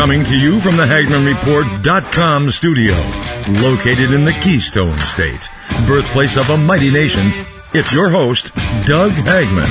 Coming to you from the HagmannReport.com studio, located in the Keystone State, birthplace of a mighty nation, it's your host, Doug Hagmann.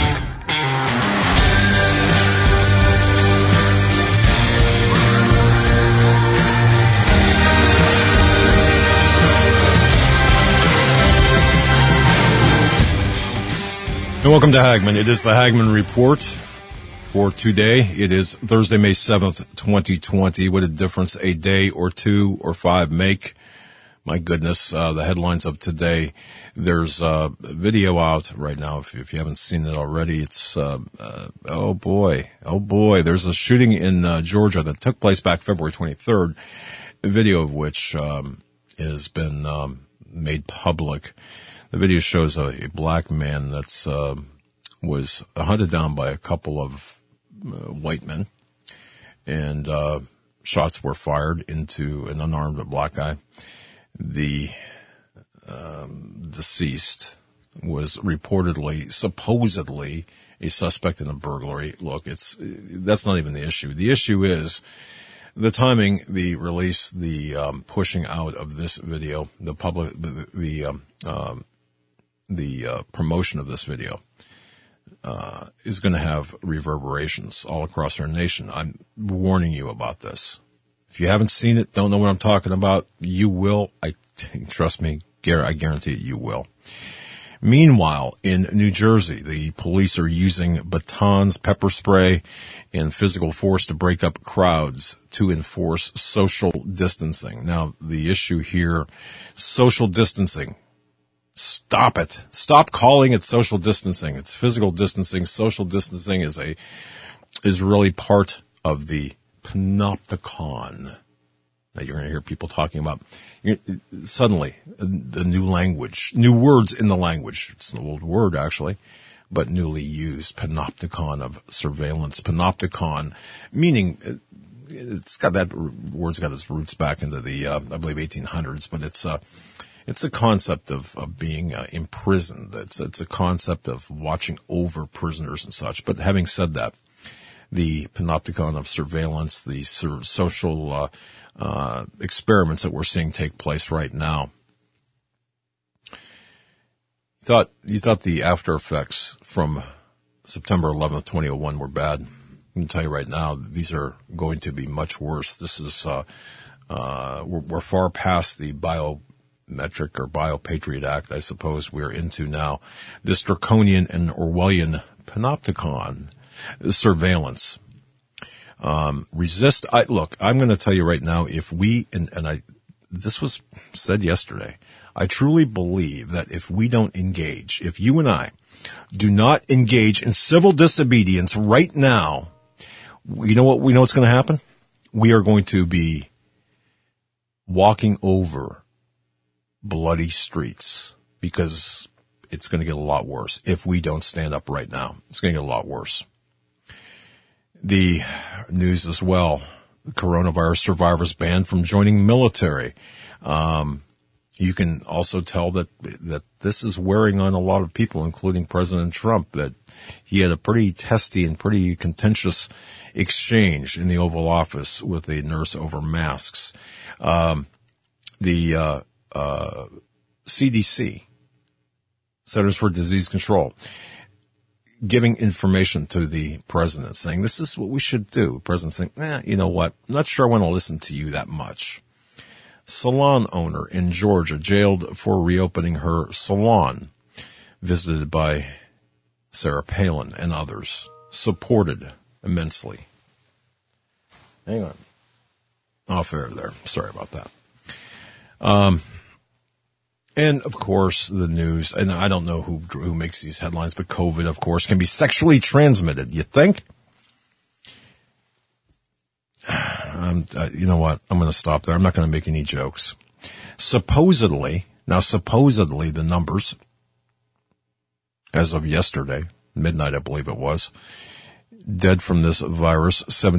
And welcome to Hagmann. It is the Hagmann Report for today. It is Thursday, May 7th, 2020. What a difference a day or two or five make. My goodness, the headlines of today. There's a video out right now. If you haven't seen it already, it's, oh boy. There's a shooting in Georgia that took place back February 23rd, a video of which has been made public. The video shows a black man that's was hunted down by a couple of white men, and shots were fired into an unarmed black guy. The deceased was supposedly a suspect in a burglary. Look, that's not even the issue. The issue is the timing, the release, the pushing out of this video, the promotion of this video is going to have reverberations all across our nation. I'm warning you about this. If you haven't seen it, don't know what I'm talking about, you will. Trust me, I guarantee you will. Meanwhile, in New Jersey, the police are using batons, pepper spray, and physical force to break up crowds to enforce social distancing. Now, the issue here, social distancing. Stop it. Stop calling it social distancing. It's physical distancing. Social distancing is really part of the panopticon that you're going to hear people talking about. Suddenly, the new language, new words in the language. It's an old word, actually, but newly used. Panopticon of surveillance. Panopticon, meaning it's got that word's got its roots back into the, I believe, 1800s, but it's a concept of being imprisoned. It's a concept of watching over prisoners and such. But having said that, the panopticon of surveillance, the social experiments that we're seeing take place right now. You thought the after effects from September 11th, 2001 were bad. I can tell you right now, these are going to be much worse. This is we're far past the Biometric or Biopatriot Act, I suppose we're into now. This draconian and Orwellian panopticon surveillance. Resist. Look, I'm going to tell you right now, if we, this was said yesterday, I truly believe that if we don't engage, if you and I do not engage in civil disobedience right now, we know what's going to happen? We are going to be walking over bloody streets, because it's going to get a lot worse if we don't stand up right now. It's going to get a lot worse. The news as well, the coronavirus survivors banned from joining military. You can also tell that this is wearing on a lot of people, including President Trump, that he had a pretty testy and pretty contentious exchange in the Oval Office with a nurse over masks. The CDC, Centers for Disease Control, giving information to the president, saying this is what we should do. The president saying, you know what? I'm not sure I want to listen to you that much. Salon owner in Georgia jailed for reopening her salon, visited by Sarah Palin and others, supported immensely. Hang on. Off air there. Sorry about that. And of course, the news, and I don't know who makes these headlines, but COVID, of course, can be sexually transmitted. You think? You know what? I'm going to stop there. I'm not going to make any jokes. Supposedly, the numbers, as of yesterday, midnight, I believe it was, dead from this virus,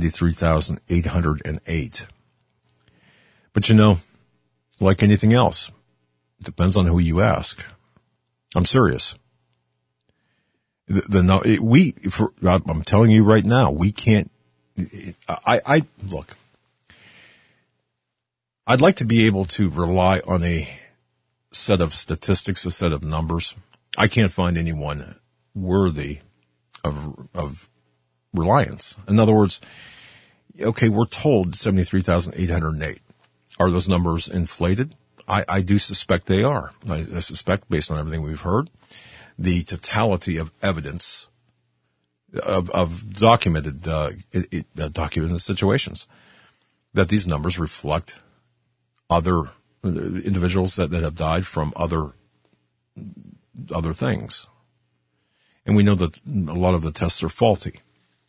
73,808. But like anything else, it depends on who you ask. I'm serious. I'm telling you right now, we can't. Look. I'd like to be able to rely on a set of statistics, a set of numbers. I can't find anyone worthy of reliance. In other words, okay, we're told 73,808. Are those numbers inflated? I do suspect they are. I suspect, based on everything we've heard, the totality of evidence of documented situations, that these numbers reflect other individuals that have died from other things. And we know that a lot of the tests are faulty.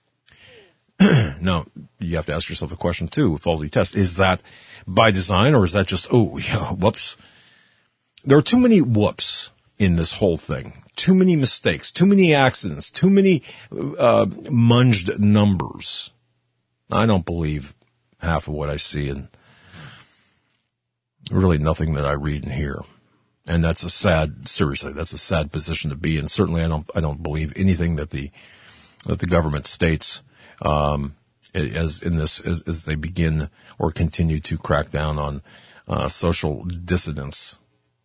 Now, you have to ask yourself the question, too, faulty test. Is that by design, or is that just, whoops? There are too many whoops in this whole thing. Too many mistakes, too many accidents, too many munged numbers. I don't believe half of what I see, and really nothing that I read and hear. And that's seriously, that's a sad position to be in. Certainly I don't believe anything that the government states, as they begin or continue to crack down on, social dissidents,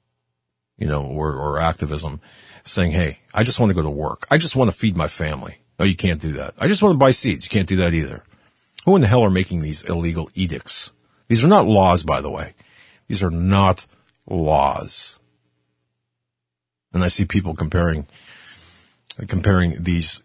or activism, saying, hey, I just want to go to work. I just want to feed my family. No, you can't do that. I just want to buy seeds. You can't do that either. Who in the hell are making these illegal edicts? These are not laws, by the way. These are not laws. And I see people comparing these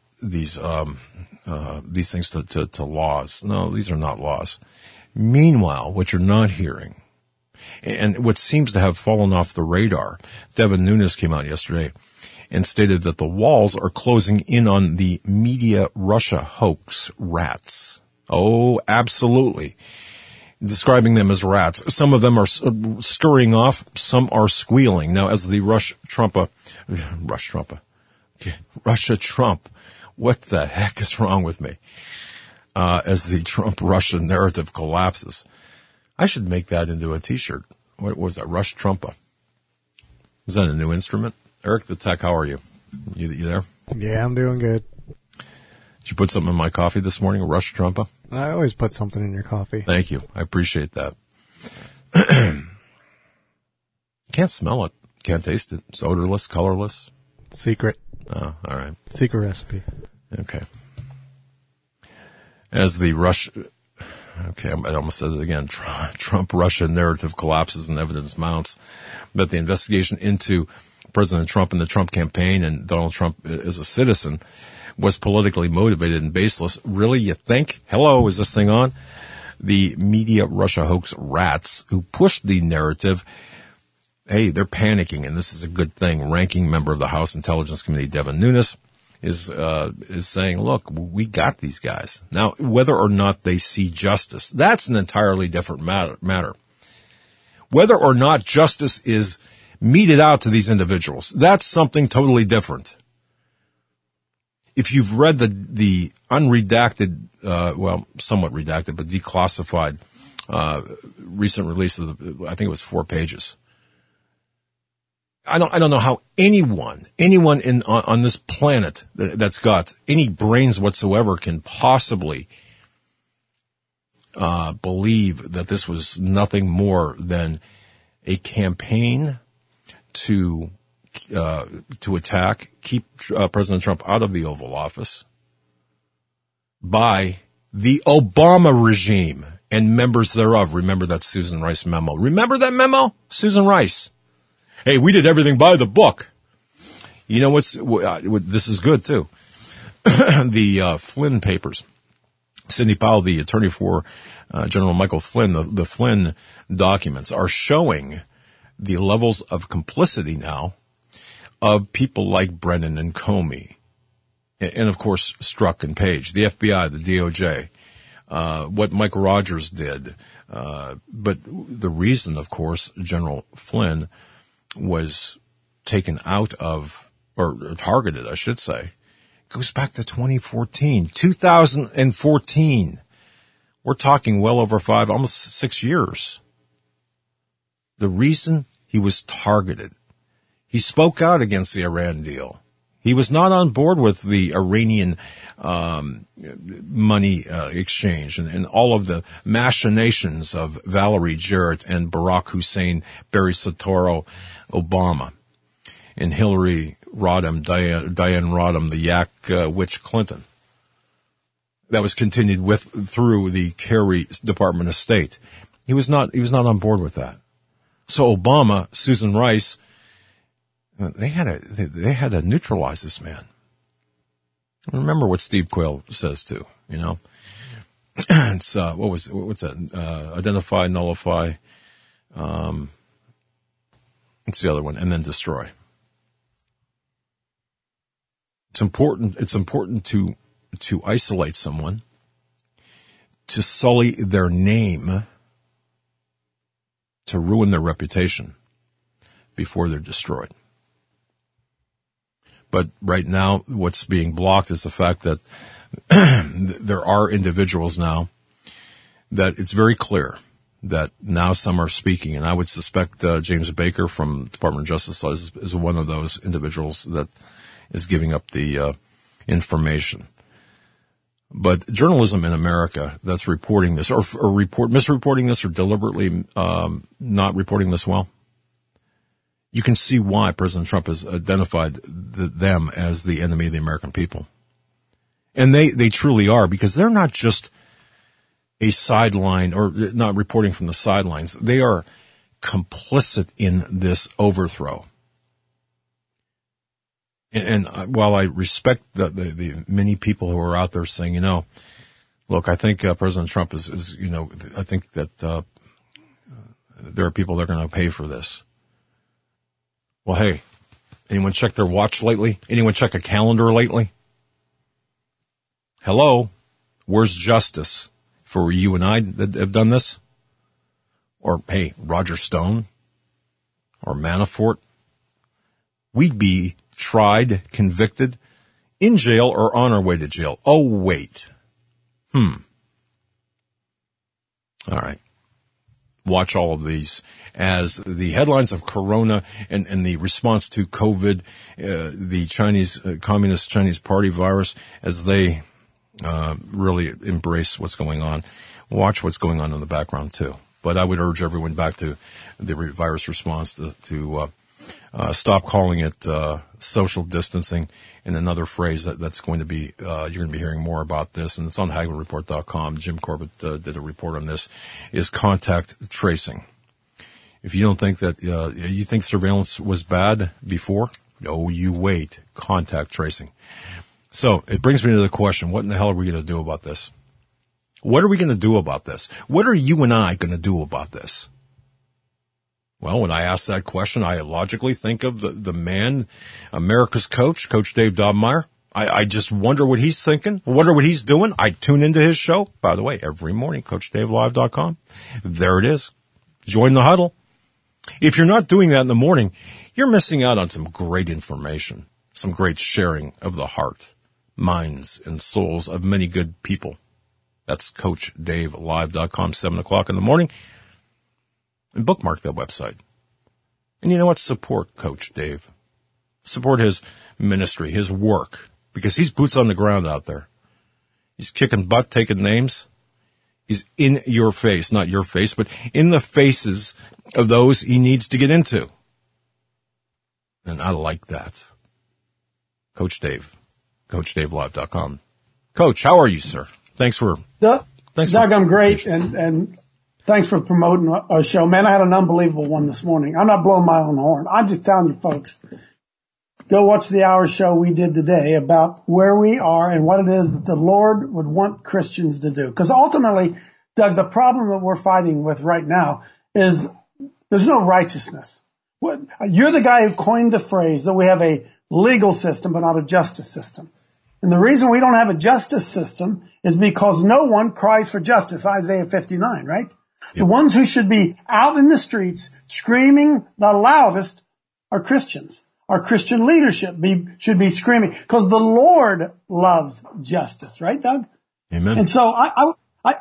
things to laws. No, these are not laws. Meanwhile, what you're not hearing, and what seems to have fallen off the radar, Devin Nunes came out yesterday and stated that the walls are closing in on the media Russia hoax rats. Oh, absolutely. Describing them as rats. Some of them are stirring off, some are squealing. Now, as the Russia Trump, what the heck is wrong with me? As the Trump-Russia narrative collapses. I should make that into a t-shirt. What was that? Rush Trumpa. Is that a new instrument? Eric the Tech, how are you? You there? Yeah, I'm doing good. Did you put something in my coffee this morning? Rush Trumpa? I always put something in your coffee. Thank you. I appreciate that. Can't smell it. Can't taste it. It's odorless, colorless. Secret. Oh, all right. Secret recipe. Okay. As the I almost said it again. Trump-Russia narrative collapses and evidence mounts that the investigation into President Trump and the Trump campaign and Donald Trump as a citizen was politically motivated and baseless. Really, you think? Hello, is this thing on? The media Russia hoax rats who pushed the narrative, hey, they're panicking, and this is a good thing. Ranking member of the House Intelligence Committee, Devin Nunes, is saying, look, we got these guys. Now, whether or not they see justice, that's an entirely different matter. Whether or not justice is meted out to these individuals, that's something totally different. If you've read the unredacted, somewhat redacted, but declassified, recent release of I think it was 4 pages. I don't know how anyone on this planet that's got any brains whatsoever can possibly, believe that this was nothing more than a campaign to attack, keep President Trump out of the Oval Office by the Obama regime and members thereof. Remember that Susan Rice memo. Remember that memo? Susan Rice. Hey, we did everything by the book. You know this is good too. The Flynn papers. Sidney Powell, the attorney for General Michael Flynn, the Flynn documents are showing the levels of complicity now of people like Brennan and Comey, and of course Strzok and Page, the FBI, the DOJ, what Mike Rogers did. But the reason, of course, General Flynn was taken out of, or targeted, I should say, goes back to 2014. We're talking well over 5, almost 6 years. The reason he was targeted, he spoke out against the Iran deal. He was not on board with the Iranian money exchange and all of the machinations of Valerie Jarrett and Barack Hussein, Barry Soetoro, Obama, and Hillary Rodham, Diane Rodham, the yak witch Clinton. That was continued through the Kerry Department of State. He was not on board with that. So Obama, Susan Rice, they had to neutralize this man. Remember what Steve Quayle says too, you know. It's what's that? Identify, nullify. It's the other one, and then destroy. It's important to isolate someone, to sully their name, to ruin their reputation before they're destroyed. But right now, what's being blocked is the fact that there are individuals now that it's very clear that now some are speaking, and I would suspect James Baker from Department of Justice is one of those individuals that is giving up the information. But journalism in America that's reporting this, or misreporting this, or deliberately not reporting this well, you can see why President Trump has identified them as the enemy of the American people. And they truly are, because they're not just a sideline or not reporting from the sidelines. They are complicit in this overthrow. And while I respect the many people who are out there saying, you know, look, I think President Trump is you know, I think that there are people that are going to pay for this. Well, hey, anyone check their watch lately? Anyone check a calendar lately? Hello? Where's justice for you and I that have done this? Or, hey, Roger Stone? Or Manafort? We'd be tried, convicted, in jail, or on our way to jail. Oh, wait. All right. Watch all of these as the headlines of Corona and the response to COVID, the Chinese, Communist Chinese Party virus, as they really embrace what's going on. Watch what's going on in the background, too. But I would urge everyone back to the virus response to stop calling it social distancing, and another phrase that's going to be, you're going to be hearing more about this, and it's on HagmannReport.com. Jim Corbett did a report on this, is contact tracing. If you don't think that, you think surveillance was bad before, no, you wait. Contact tracing. So it brings me to the question, what in the hell are we going to do about this? What are we going to do about this? What are you and I going to do about this? Well, when I ask that question, I logically think of the man, America's coach, Coach Dave Dobmeyer. I just wonder what he's thinking, wonder what he's doing. I tune into his show, by the way, every morning, CoachDaveLive.com. There it is. Join the huddle. If you're not doing that in the morning, you're missing out on some great information, some great sharing of the heart, minds, and souls of many good people. That's CoachDaveLive.com, 7 o'clock in the morning. And bookmark that website. And you know what? Support Coach Dave. Support his ministry, his work, because he's boots on the ground out there. He's kicking butt, taking names. He's in your face, not your face, but in the faces of those he needs to get into. And I like that. Coach Dave, CoachDaveLive.com. Coach, how are you, sir? Thanks for... Doug, I'm great, and thanks for promoting our show. Man, I had an unbelievable one this morning. I'm not blowing my own horn. I'm just telling you, folks, go watch the hour show we did today about where we are and what it is that the Lord would want Christians to do. Because ultimately, Doug, the problem that we're fighting with right now is there's no righteousness. You're the guy who coined the phrase that we have a legal system but not a justice system. And the reason we don't have a justice system is because no one cries for justice, Isaiah 59, right? Yep. The ones who should be out in the streets screaming the loudest are Christians. Our Christian leadership should be screaming because the Lord loves justice, right, Doug? Amen. And so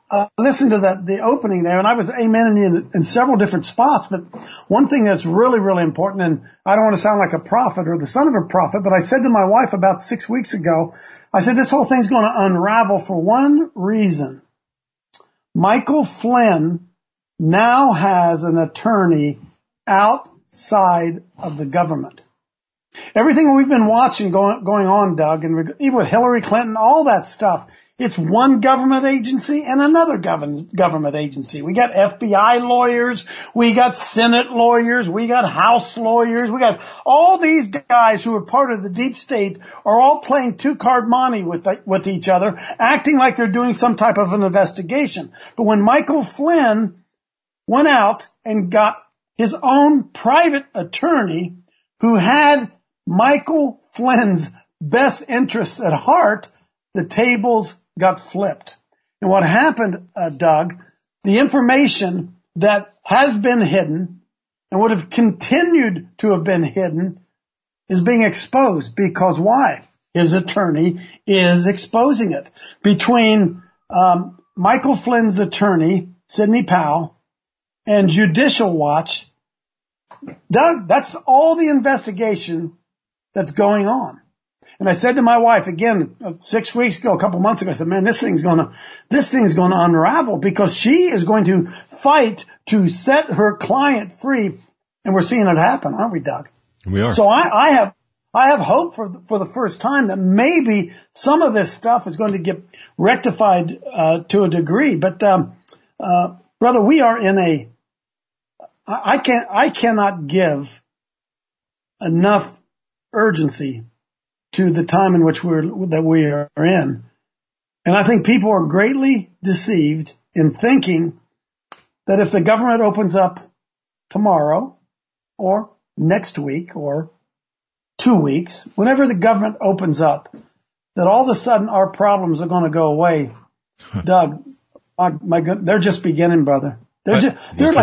listened to the opening there, and I was amening in several different spots. But one thing that's really, really important, and I don't want to sound like a prophet or the son of a prophet, but I said to my wife about 6 weeks ago, I said, this whole thing's going to unravel for one reason. Michael Flynn now has an attorney outside of the government. Everything we've been watching going on, Doug, and even with Hillary Clinton, all that stuff, it's one government agency and another government agency. We got FBI lawyers, we got Senate lawyers, we got House lawyers, we got all these guys who are part of the deep state are all playing two-card monte with each other, acting like they're doing some type of an investigation. But when Michael Flynn went out and got his own private attorney who had Michael Flynn's best interests at heart, the tables got flipped. And what happened, Doug, the information that has been hidden and would have continued to have been hidden is being exposed. Because why? His attorney is exposing it. Between Michael Flynn's attorney, Sidney Powell, and Judicial Watch, Doug, that's all the investigation that's going on. And I said to my wife again 6 weeks ago, a couple months ago, I said, man, this thing's going to unravel because she is going to fight to set her client free. And we're seeing it happen, aren't we, Doug? We are. So I have hope for the first time that maybe some of this stuff is going to get rectified, to a degree. But, brother, we are in I cannot give enough urgency to the time in which we are in. And I think people are greatly deceived in thinking that if the government opens up tomorrow or next week or 2 weeks, whenever the government opens up, that all of a sudden our problems are going to go away. Doug, my God, they're just beginning, brother. Doug, there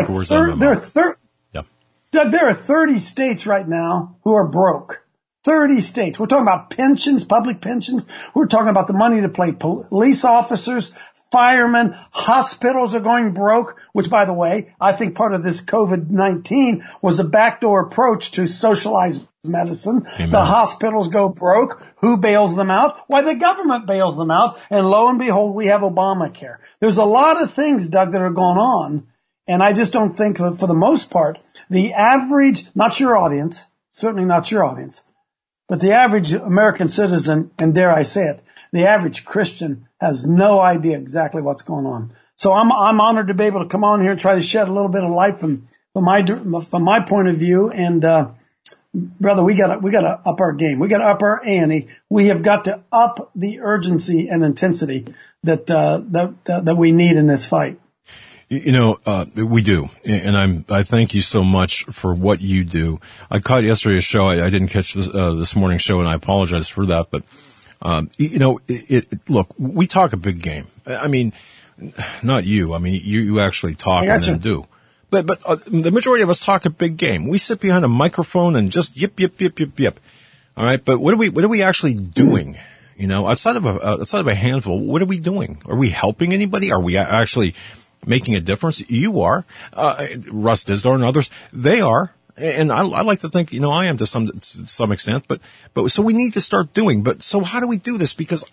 are 30 states right now who are broke. 30 states. We're talking about pensions, public pensions. We're talking about the money to pay police officers, firemen. Hospitals are going broke, which, by the way, I think part of this COVID-19 was a backdoor approach to socialized medicine. Amen. The hospitals go broke. Who bails them out? Why, the government bails them out. And lo and behold, we have Obamacare. There's a lot of things, Doug, that are going on. And I just don't think that for the most part, the average, not your audience, certainly not your audience, but the average American citizen, and dare I say it, the average Christian has no idea exactly what's going on. So I'm honored to be able to come on here and try to shed a little bit of light from my point of view. And, brother, we gotta up our game. We gotta up our ante. We have got to up the urgency and intensity that we need in this fight. You know, we do. And I thank you so much for what you do. I caught yesterday's show. I didn't catch this morning's show, and I apologize for that. But, you know, look, we talk a big game. I mean, not you. I mean, you actually talk and do. But the majority of us talk a big game. We sit behind a microphone and just yip. All right. But what are we actually doing? You know, outside of a handful, what are we doing? Are we helping anybody? Are we actually making a difference? You are, Russ Dizdar and others, they are. And I like to think, you know, I am to some extent, but so we need to start doing, but so how do we do this? Because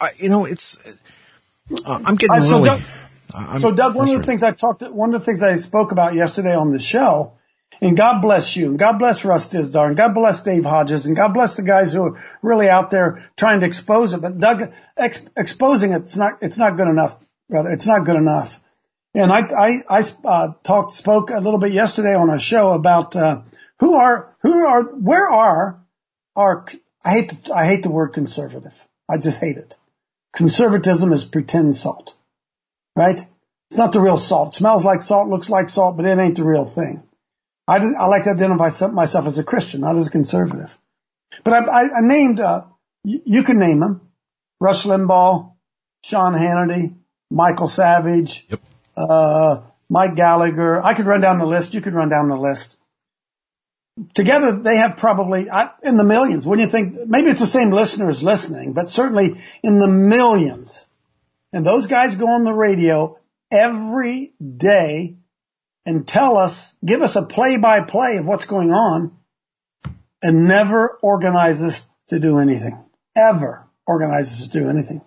I'm getting really. So Doug, one of the things I spoke about yesterday on the show, and God bless you, and God bless Russ Dizdar, and God bless Dave Hodges, and God bless the guys who are really out there trying to expose it. But Doug, exposing it, it's not good enough, brother. It's not good enough. And I spoke a little bit yesterday on a show about, where are our, I hate the word conservative. I just hate it. Conservatism is pretend salt, right? It's not the real salt. It smells like salt, looks like salt, but it ain't the real thing. I like to identify myself as a Christian, not as a conservative. But I named, you can name them, Rush Limbaugh, Sean Hannity, Michael Savage, yep. Mike Gallagher. I could run down the list. You could run down the list. Together, they have probably in the millions. When you think, maybe it's the same listeners listening, but certainly in the millions. And those guys go on the radio every day and give us a play-by-play of what's going on, and never organize us to do anything. Ever organize us to do anything.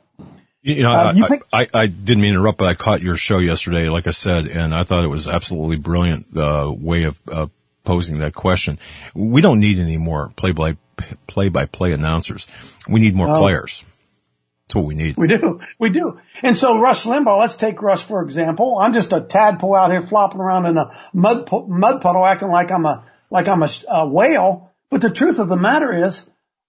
I didn't mean to interrupt, but I caught your show yesterday, like I said, and I thought it was absolutely brilliant way of posing that question. We don't need any more play-by-play announcers. We need more players. That's what we need. We do. And so Rush Limbaugh, let's take Rush for example. I'm just a tadpole out here flopping around in a mud puddle, acting like I'm a whale. But the truth of the matter is,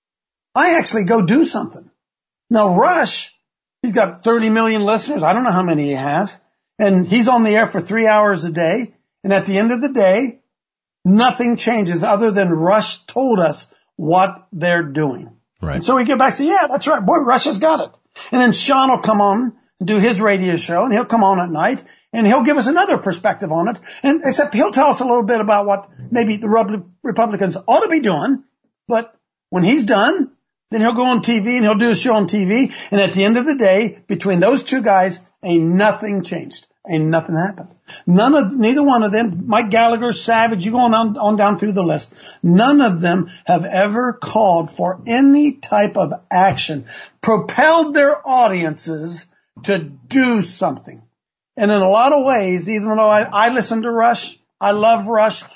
I actually go do something. Now Rush, he's got 30 million listeners. I don't know how many he has. And he's on the air for 3 hours a day. And at the end of the day, nothing changes other than Rush told us what they're doing. Right. And so we get back and say, yeah, that's right. Boy, Rush has got it. And then Sean will come on and do his radio show, and he'll come on at night, and he'll give us another perspective on it. And except he'll tell us a little bit about what maybe the Republicans ought to be doing. But when he's done, then he'll go on TV and he'll do a show on TV. And at the end of the day, between those two guys, ain't nothing changed. Ain't nothing happened. Neither one of them, Mike Gallagher, Savage, you go on down through the list. None of them have ever called for any type of action, propelled their audiences to do something. And in a lot of ways, even though I listen to Rush, I love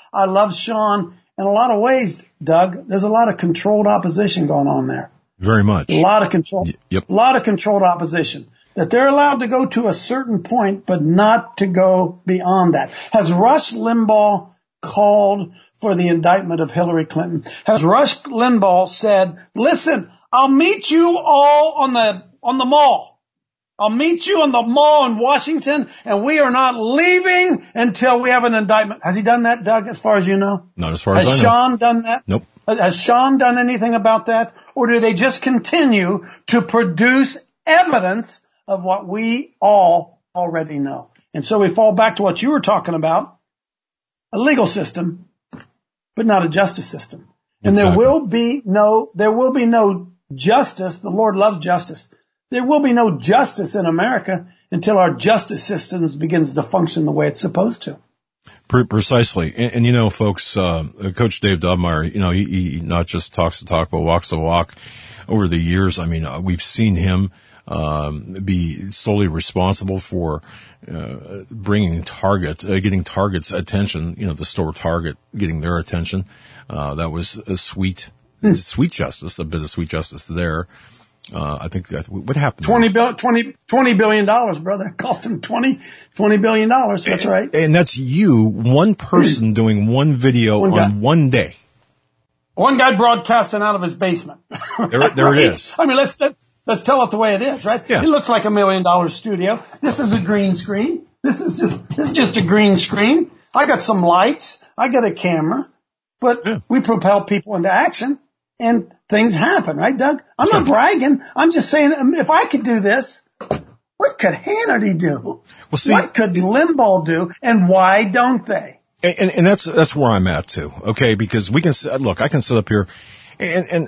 Sean, in a lot of ways, Doug, there's a lot of controlled opposition going on there. Very much. A lot of control. Yep. A lot of controlled opposition. That they're allowed to go to a certain point, but not to go beyond that. Has Rush Limbaugh called for the indictment of Hillary Clinton? Has Rush Limbaugh said, listen, I'll meet you all on the mall. I'll meet you on the mall in Washington, and we are not leaving until we have an indictment. Has he done that, Doug, as far as you know? Not as far as I know. Has Sean done that? Nope. Has Sean done anything about that? Or do they just continue to produce evidence of what we all already know? And so we fall back to what you were talking about, a legal system, but not a justice system. And Exactly. there will be no justice. The Lord loves justice. There will be no justice in America until our justice systems begins to function the way it's supposed to. Precisely. And you know, folks, Coach Dave Dobmeyer, you know, he not just talks the talk, but walks the walk. Over the years, I mean, we've seen him be solely responsible for getting Target's attention, you know, the store Target getting their attention. That was a sweet justice, a bit of sweet justice there. I think what happened? $20 billion, brother. It cost him $20 billion. That's right. And that's you, one person doing one video on one day. One guy broadcasting out of his basement. There it is. I mean, let's tell it the way it is, right? Yeah. It looks like $1 million studio. This is a green screen. This is just a green screen. I got some lights. I got a camera, but we propel people into action and things happen, right, Doug? I'm not bragging. I'm just saying, if I could do this, what could Hannity do? Well, see, what could Limbaugh do? And why don't they? And that's where I'm at too. Okay. Because I can sit up here and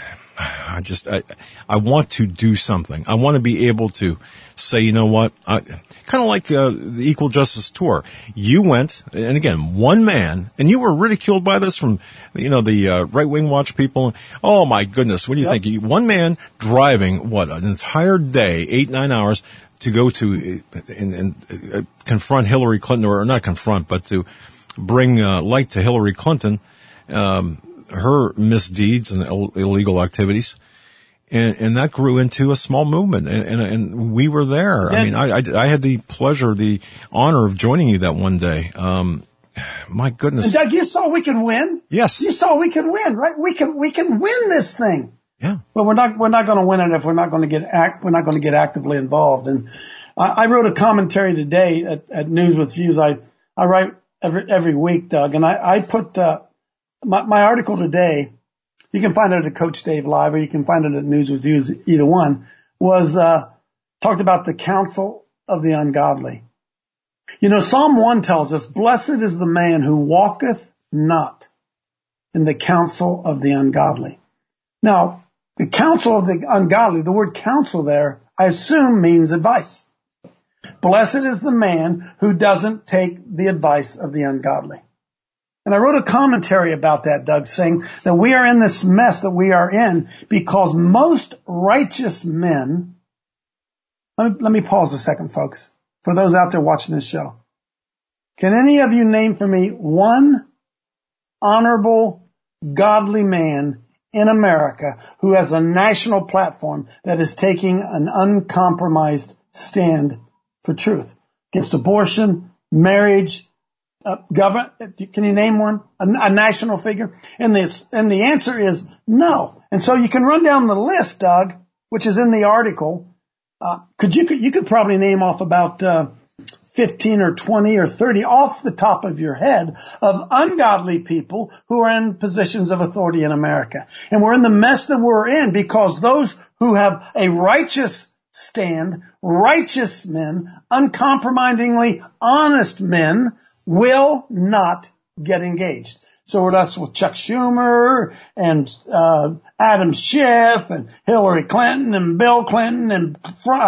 I want to do something. I want to be able to say, you know what, kind of like the Equal Justice Tour. You went, and again, one man, and you were ridiculed by this from, you know, the right-wing watch people. Oh my goodness, what do you think? One man driving, an entire day, 8-9 hours to go to and confront Hillary Clinton, or not confront, but to bring light to Hillary Clinton, her misdeeds and illegal activities. And that grew into a small movement, and we were there. I mean, I had the pleasure, the honor of joining you that one day. My goodness. And Doug, you saw we could win. Yes. You saw we could win, right? We can win this thing. Yeah. But we're not going to win it if we're not going to get actively involved. And I wrote a commentary today at News with Views. I write every week, Doug, and I put, my article today, you can find it at Coach Dave Live, or you can find it at News with Views, either one, was, talked about the counsel of the ungodly. You know, Psalm 1 tells us, blessed is the man who walketh not in the counsel of the ungodly. Now, the counsel of the ungodly, the word counsel there, I assume means advice. But blessed is the man who doesn't take the advice of the ungodly. And I wrote a commentary about that, Doug, saying that we are in this mess that we are in because most righteous men, let me pause a second, folks, for those out there watching this show. Can any of you name for me one honorable, godly man in America who has a national platform that is taking an uncompromised stand for truth against abortion, marriage, government? Can you name one? A national figure? And the answer is no. And so you can run down the list, Doug, which is in the article. You could probably name off about 15 or 20 or 30 off the top of your head of ungodly people who are in positions of authority in America. And we're in the mess that we're in because those who have a righteous stand, righteous men, uncompromisingly honest men, will not get engaged. So that's with Chuck Schumer and Adam Schiff and Hillary Clinton and Bill Clinton and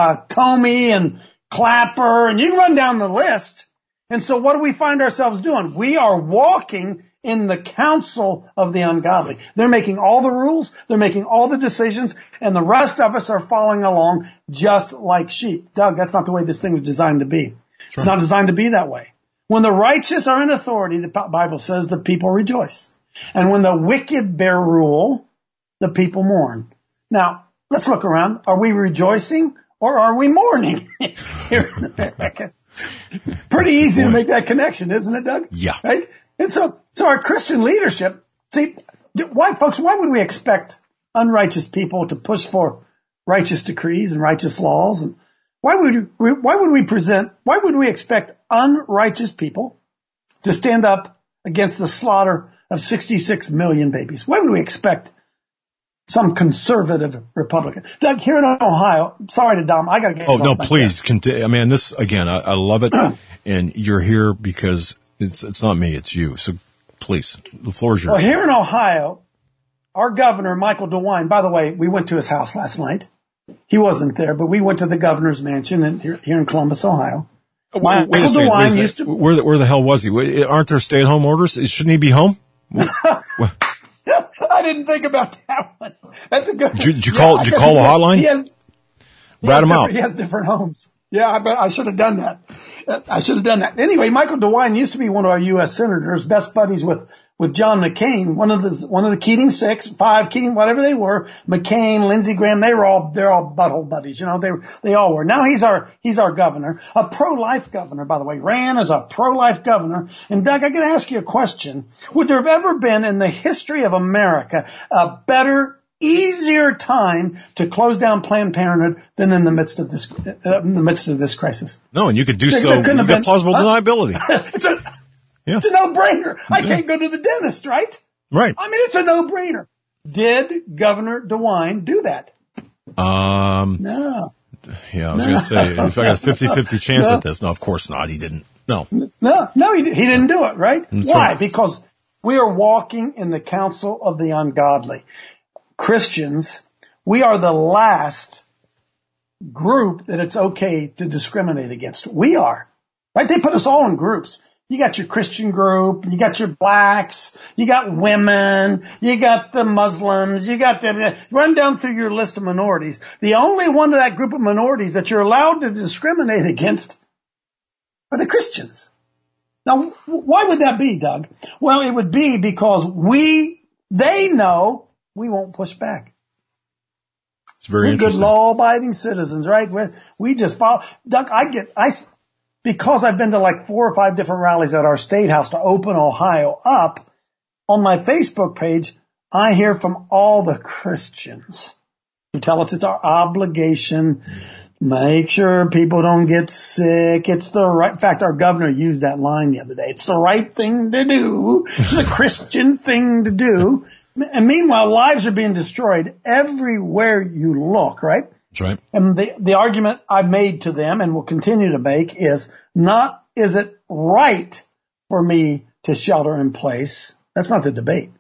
Comey and Clapper, and you can run down the list. And so what do we find ourselves doing? We are walking in the counsel of the ungodly. They're making all the rules, they're making all the decisions, and the rest of us are following along just like sheep. Doug, that's not the way this thing was designed to be. Sure. It's not designed to be that way. When the righteous are in authority, the Bible says the people rejoice. And when the wicked bear rule, the people mourn. Now, let's look around. Are we rejoicing or are we mourning here in America? Pretty easy to make that connection, isn't it, Doug? Yeah. Right? And so our Christian leadership, why would we expect unrighteous people to push for righteous decrees and righteous laws? And why would we expect unrighteous people to stand up against the slaughter of 66 million babies? Why would we expect some conservative Republican? Doug, here in Ohio, sorry to Dom, I got to get. Oh, no, please continue. I mean, this, again, I love it. And you're here because it's not me, it's you. So please, the floor is yours. Well, here in Ohio, our governor, Michael DeWine, by the way, we went to his house last night. He wasn't there, but we went to the governor's mansion here in Columbus, Ohio. Wait a second. Where the hell was he? Aren't there stay-at-home orders? Shouldn't he be home? I didn't think about that one. That's a good. Did you call the hotline? Rat him out. He has different homes. Yeah, but I should have done that. Anyway, Michael DeWine used to be one of our U.S. senators, best buddies with John McCain, one of the Keating 6, 5, Keating, whatever they were, McCain, Lindsey Graham, they're all butthole buddies, they all were. Now he's our governor, a pro-life governor, by the way, ran as a pro-life governor. And Doug, I got to ask you a question. Would there have ever been in the history of America a better, easier time to close down Planned Parenthood than in the midst of this crisis? No, and you could do so. You got plausible deniability. It's a no-brainer. I can't go to the dentist, right? Right. I mean, it's a no-brainer. Did Governor DeWine do that? No. Yeah, I was going to say, if I got a 50-50 chance at this. No, of course not. He didn't. No, he didn't do it, right? That's Why? Right. Because we are walking in the counsel of the ungodly. Christians, we are the last group that it's okay to discriminate against. We are, right? They put us all in groups. You got your Christian group, you got your blacks, you got women, you got the Muslims, run down through your list of minorities. The only one of that group of minorities that you're allowed to discriminate against are the Christians. Now, why would that be, Doug? Well, it would be because they know we won't push back. It's very interesting. Good law-abiding citizens, right? We just follow. Doug, because I've been to like 4 or 5 different rallies at our state house to open Ohio up, on my Facebook page, I hear from all the Christians who tell us it's our obligation to make sure people don't get sick. It's the right, in fact, our governor used that line the other day. It's the right thing to do. It's a Christian thing to do. And meanwhile, lives are being destroyed everywhere you look, right? That's right. And the argument I've made to them and will continue to make is it right for me to shelter in place? That's not the debate.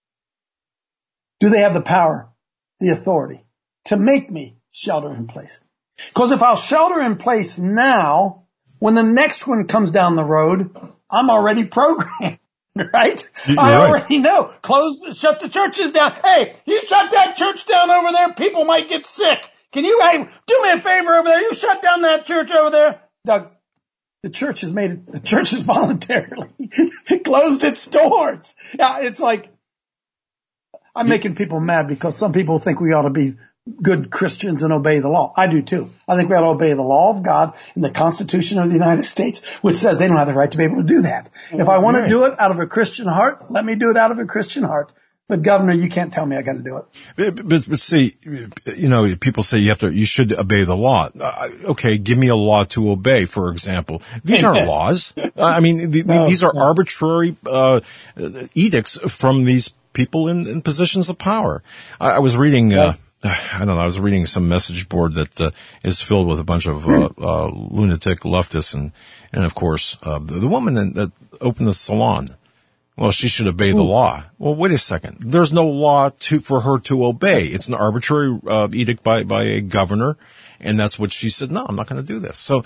Do they have the power, the authority to make me shelter in place? Because if I'll shelter in place now, when the next one comes down the road, I'm already programmed, right? You're I right. already know. Shut the churches down. Hey, you shut that church down over there, people might get sick. Can you, hey, do me a favor over there? You shut down that church over there. Doug, the church has voluntarily closed its doors. Yeah, it's like, I'm making people mad because some people think we ought to be good Christians and obey the law. I do too. I think we ought to obey the law of God and the Constitution of the United States, which says they don't have the right to be able to do that. If I want to do it out of a Christian heart, let me do it out of a Christian heart. But Governor, you can't tell me I got to do it. But see, people say you should obey the law. Okay, give me a law to obey, for example. These aren't laws. These are arbitrary, edicts from these people in positions of power. I was reading, I was reading some message board that, is filled with a bunch of, lunatic leftists and of course, the woman that opened the salon. Well, she should obey the law. Well, wait a second. There's no law for her to obey. It's an arbitrary edict by a governor, and that's what she said. No, I'm not going to do this. So,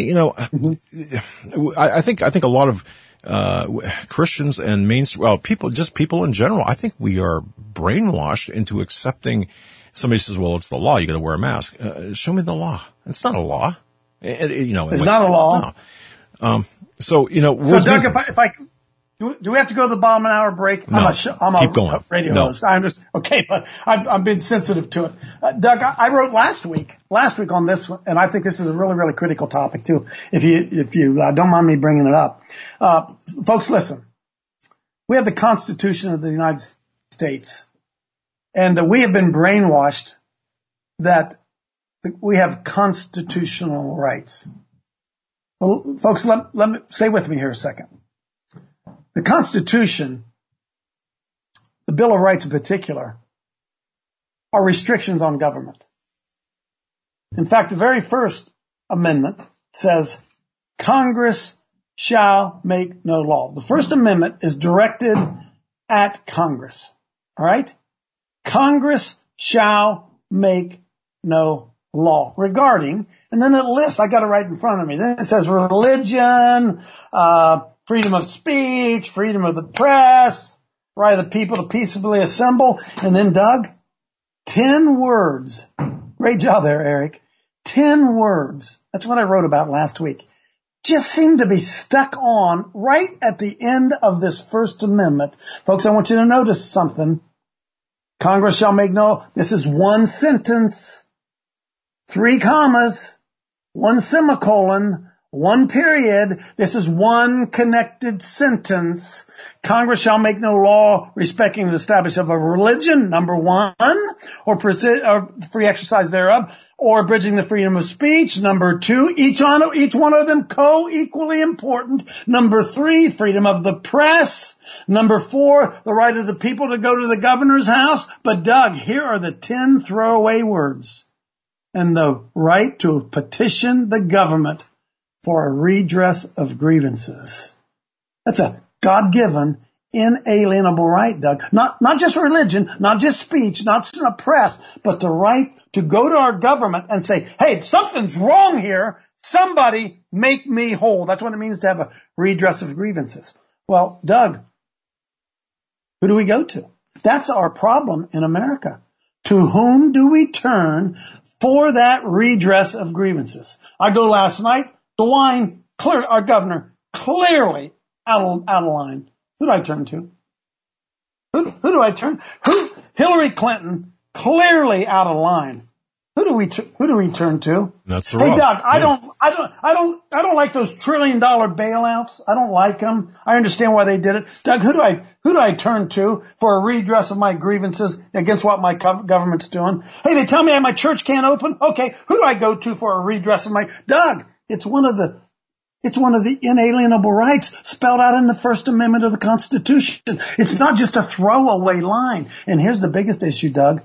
I think a lot of Christians and people in general, I think we are brainwashed into accepting. Somebody says, "Well, it's the law. You got to wear a mask." Show me the law. It's not a law. It's not a law. No. So Doug, if I do we have to go to the bottom of an hour break? No. I'm Keep a going. radio No. host. I'm just, okay, but I've been sensitive to it. Doug, I wrote last week on this one, and I think this is a really, really critical topic too. If you don't mind me bringing it up. Folks, listen. We have the Constitution of the United States, and we have been brainwashed that we have constitutional rights. Well, folks, let me stay with me here a second. The Constitution, the Bill of Rights in particular, are restrictions on government. In fact, the very first amendment says Congress shall make no law. The First Amendment is directed at Congress. All right? Congress shall make no law regarding, and then it lists, I got it right in front of me. Then it says religion, freedom of speech, freedom of the press, right of the people to peaceably assemble. And then, Doug, 10 words. Great job there, Eric. 10 words. That's what I wrote about last week. Just seem to be stuck on right at the end of this First Amendment. Folks, I want you to notice something. Congress shall make no, this is one sentence, 3 commas, 1 semicolon, 1 period. This is one connected sentence. Congress shall make no law respecting the establishment of a religion, number 1, or free exercise thereof, or abridging the freedom of speech, number 2. Each one of them co-equally important. Number 3, freedom of the press. Number 4, the right of the people to go to the governor's house. But Doug, here are the 10 throwaway words. And the right to petition the government for a redress of grievances. That's a God-given, inalienable right, Doug. Not just religion, not just speech, not just a press, but the right to go to our government and say, hey, something's wrong here. Somebody make me whole. That's what it means to have a redress of grievances. Well, Doug, who do we go to? That's our problem in America. To whom do we turn for that redress of grievances? I go last night. DeWine, our governor, clearly out of line. Who do I turn to? Who do I turn? Hillary Clinton, clearly out of line. Who do we turn to? That's the Hey, rub. Doug, I don't like those $1 trillion bailouts. I don't like them. I understand why they did it. Doug, who do I turn to for a redress of my grievances against what my government's doing? Hey, they tell me my church can't open. Okay, who do I go to for a redress of my, Doug, it's one of the inalienable rights spelled out in the First Amendment of the Constitution. It's not just a throwaway line. And here's the biggest issue, Doug.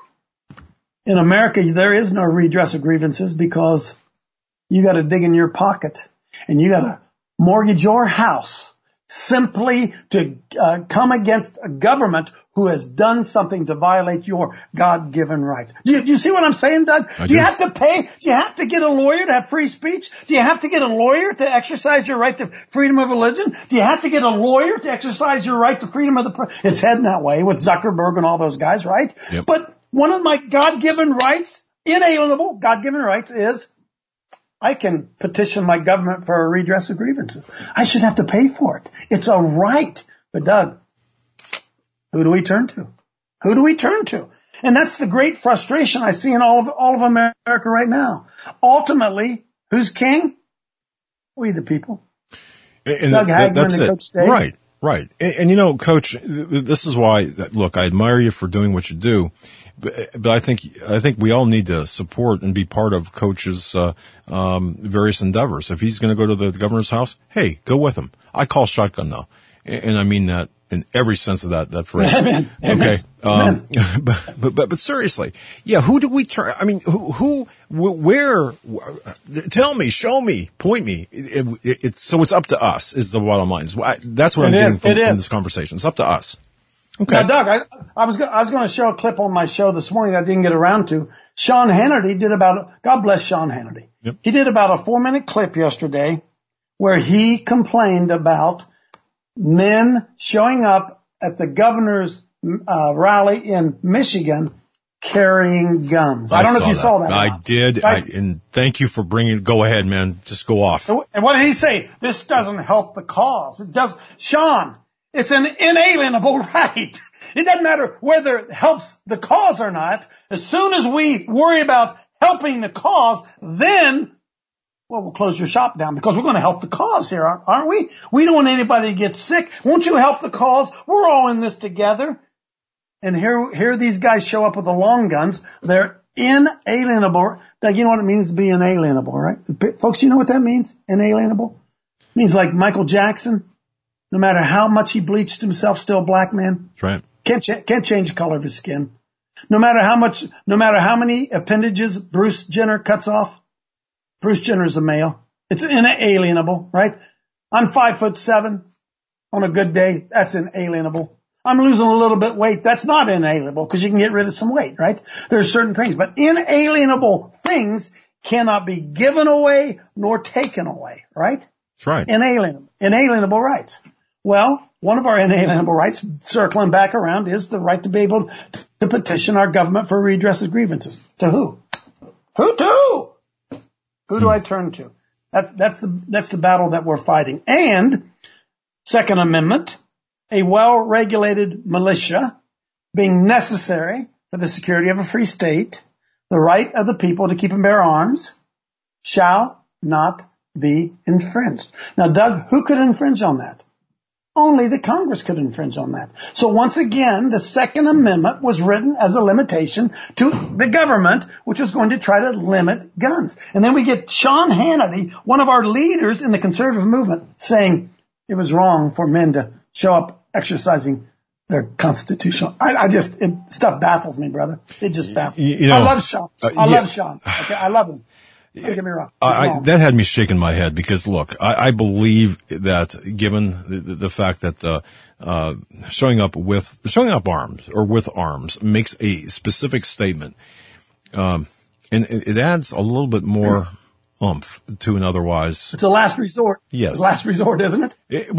In America, there is no redress of grievances because you got to dig in your pocket and you got to mortgage your house simply to come against a government who has done something to violate your God-given rights. Do you see what I'm saying, Doug? Do you have to pay? Do you have to get a lawyer to have free speech? Do you have to get a lawyer to exercise your right to freedom of religion? Do you have to get a lawyer to exercise your right to freedom of the press? It's heading that way with Zuckerberg and all those guys, right? Yep. But one of my God-given rights, inalienable God-given rights, is I can petition my government for a redress of grievances. I should have to pay for it. It's a right. But Doug, who do we turn to? Who do we turn to? And that's the great frustration I see in all of America right now. Ultimately, who's king? We the people. And Doug Hagman and Coach Dave. Right, right. And Coach, this is why, look, I admire you for doing what you do. But I think we all need to support and be part of Coach's various endeavors. If he's going to go to the governor's house, hey, go with him. I call shotgun though, and I mean that in every sense of that phrase. Amen. Okay. Amen. But seriously, yeah. Who do we turn? I mean, where? Tell me, show me, point me. So it's up to us. Is the bottom line. That's what I'm getting from this conversation. It's up to us. Okay. Now, Doug, I was going to show a clip on my show this morning that I didn't get around to. Sean Hannity did God bless Sean Hannity. Yep. He did about a 4-minute clip yesterday where he complained about men showing up at the governor's rally in Michigan carrying guns. I don't know if you saw that. I did. Right? And thank you for go ahead, man. Just go off. And what did he say? This doesn't help the cause. It does. Sean, it's an inalienable right. It doesn't matter whether it helps the cause or not. As soon as we worry about helping the cause, then, well, we'll close your shop down because we're going to help the cause here, aren't we? We don't want anybody to get sick. Won't you help the cause? We're all in this together. And here these guys show up with the long guns. They're inalienable. Doug, you know what it means to be inalienable, right? Folks, you know what that means? Inalienable? It means like Michael Jackson. No matter how much he bleached himself, still a black man. That's right. Can't change the color of his skin. No matter how many appendages Bruce Jenner cuts off. Bruce Jenner's a male. It's inalienable, right? I'm 5'7" on a good day. That's inalienable. I'm losing a little bit weight. That's not inalienable because you can get rid of some weight, right? There's certain things, but inalienable things cannot be given away nor taken away, right? That's right. Inalienable rights. Well, one of our inalienable rights, circling back around, is the right to be able to petition our government for redress of grievances. To who? Who to? Who do I turn to? That's the battle that we're fighting. And Second Amendment, a well-regulated militia being necessary for the security of a free state, the right of the people to keep and bear arms shall not be infringed. Now, Doug, who could infringe on that? Only the Congress could infringe on that. So once again, the Second Amendment was written as a limitation to the government, which was going to try to limit guns. And then we get Sean Hannity, one of our leaders in the conservative movement, saying it was wrong for men to show up exercising their constitutional. Stuff baffles me, brother. It just baffles me. I love Sean. I love Sean. Okay, I love him. Don't get me wrong. That had me shaking my head because, look, I believe that given the fact that showing up armed or with arms makes a specific statement, and it adds a little bit more oomph to an otherwise. It's a last resort. Yes, it's a last resort, isn't it? You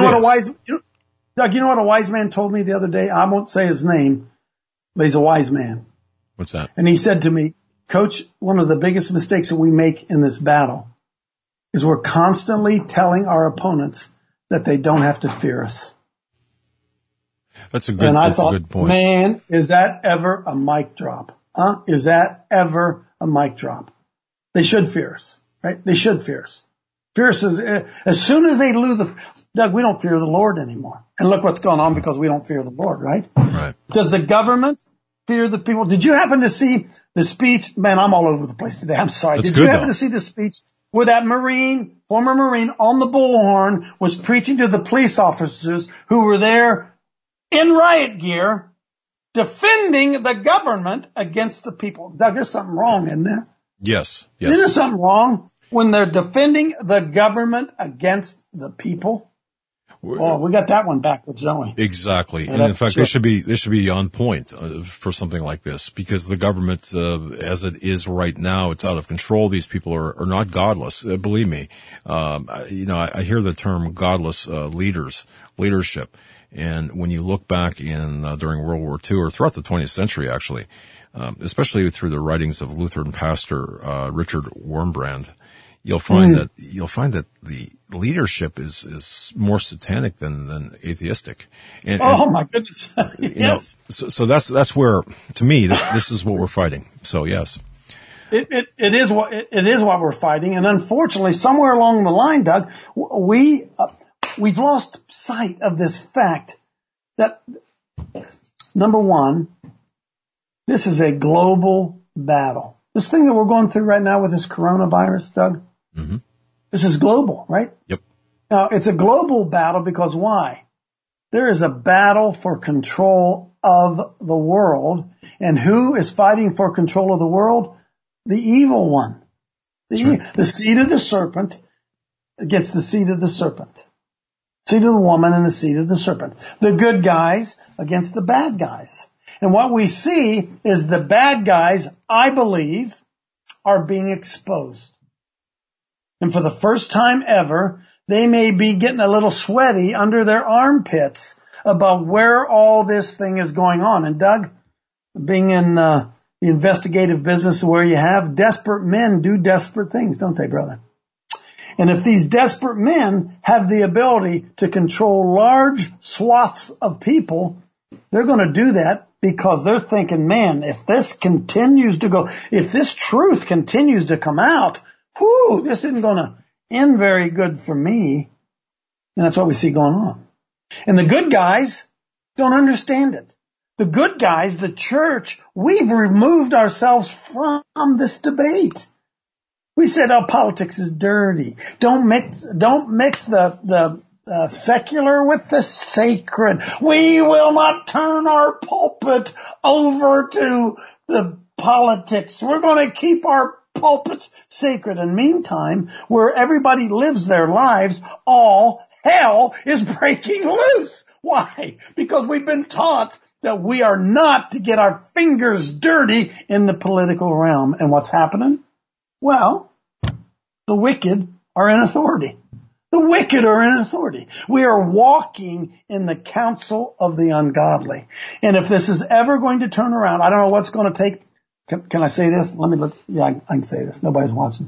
know what a wise man told me the other day? I won't say his name, but he's a wise man. What's that? And he said to me, Coach, one of the biggest mistakes that we make in this battle is we're constantly telling our opponents that they don't have to fear us. That's a good point. Man, is that ever a mic drop? Is that ever a mic drop? They should fear us, right? They should fear us. Fear us as soon as they lose Doug, we don't fear the Lord anymore. And look what's going on because we don't fear the Lord, right? Right. Does the government fear the people? Did you happen to see the speech? Man, I'm all over the place today. I'm sorry. Did you happen to see the speech where that former Marine on the bullhorn was preaching to the police officers who were there in riot gear defending the government against the people? Doug, there's something wrong, isn't there? Yes. Isn't there something wrong when they're defending the government against the people? Oh, we got that one backwards, don't we? Exactly. Yeah, and in fact, sure. they should be on point for something like this, because the government, as it is right now, it's out of control. These people are not godless. Believe me. I hear the term godless, leadership. And when you look back during World War II, or throughout the 20th century, actually, especially through the writings of Lutheran pastor, Richard Wurmbrand, you'll find that the leadership is more satanic than atheistic. Oh my goodness! Yes. So that's where, to me, this is what we're fighting. So yes, it is what we're fighting, and unfortunately, somewhere along the line, Doug, we've lost sight of this fact that, number one, this is a global battle. This thing that we're going through right now with this coronavirus, Doug. Mm-hmm. This is global, right? Yep. Now, it's a global battle because why? There is a battle for control of the world. And who is fighting for control of the world? The evil one. The seed of the serpent against the seed of the serpent. Seed of the woman and the seed of the serpent. The good guys against the bad guys. And what we see is the bad guys, I believe, are being exposed. And for the first time ever, they may be getting a little sweaty under their armpits about where all this thing is going on. And Doug, being in the investigative business where you have desperate men do desperate things, don't they, brother? And if these desperate men have the ability to control large swaths of people, they're going to do that because they're thinking, man, if this continues to go, if this truth continues to come out, this isn't going to end very good for me. And that's what we see going on. And the good guys don't understand it. The good guys, the church, we've removed ourselves from this debate. We said, politics is dirty. Don't mix the secular with the sacred. We will not turn our pulpit over to the politics. We're going to keep our pulpits sacred. And meantime, where everybody lives their lives, all hell is breaking loose. Why? Because we've been taught that we are not to get our fingers dirty in the political realm. And what's happening? Well, the wicked are in authority. The wicked are in authority. We are walking in the counsel of the ungodly. And if this is ever going to turn around, I don't know what's going to take. Can I say this? Let me look. Yeah, I can say this. Nobody's watching.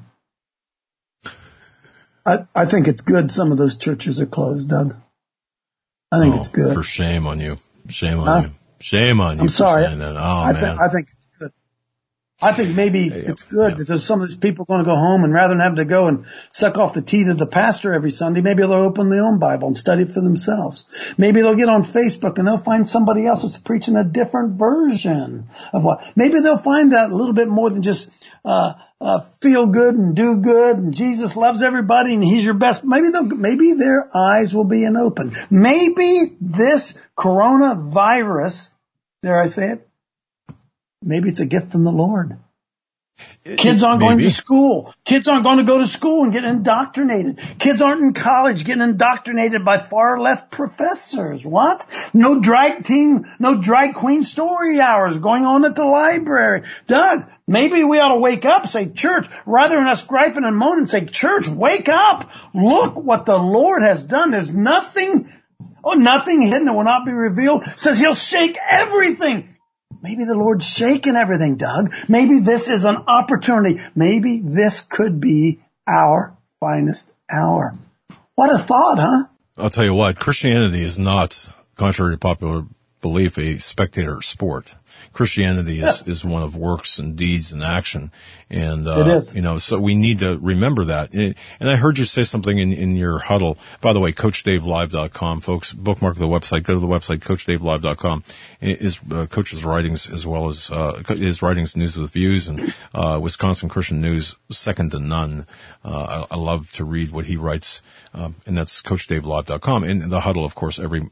I think it's good some of those churches are closed, Doug. I think it's good. For shame on you. Shame on you. Shame on you. I'm sorry. Man. I think it's good. I think maybe it's good that there's some of these people going to go home and rather than having to go and suck off the teat of the pastor every Sunday, maybe they'll open their own Bible and study it for themselves. Maybe they'll get on Facebook and they'll find somebody else that's preaching a different version of what. Maybe they'll find that a little bit more than just feel good and do good and Jesus loves everybody and he's your best. Maybe their eyes will be open. Maybe this coronavirus, dare I say it? Maybe it's a gift from the Lord. Kids aren't going to school. Kids aren't going to go to school and get indoctrinated. Kids aren't in college getting indoctrinated by far left professors. What? No drag queen story hours going on at the library. Doug, maybe we ought to wake up, say, church, rather than us griping and moaning, say, church, wake up. Look what the Lord has done. There's nothing hidden that will not be revealed. It says he'll shake everything. Maybe the Lord's shaking everything, Doug. Maybe this is an opportunity. Maybe this could be our finest hour. What a thought, huh? I'll tell you what, Christianity is not, contrary to popular belief, a spectator sport. Christianity is one of works and deeds and action. And, it is. So we need to remember that. And I heard you say something in your huddle. By the way, CoachDaveLive.com, folks, bookmark the website, go to the website, CoachDaveLive.com. His Coach's writings as well as, his writings, News with Views and, Wisconsin Christian News, second to none. I love to read what he writes. And that's CoachDaveLive.com. And the huddle, of course, every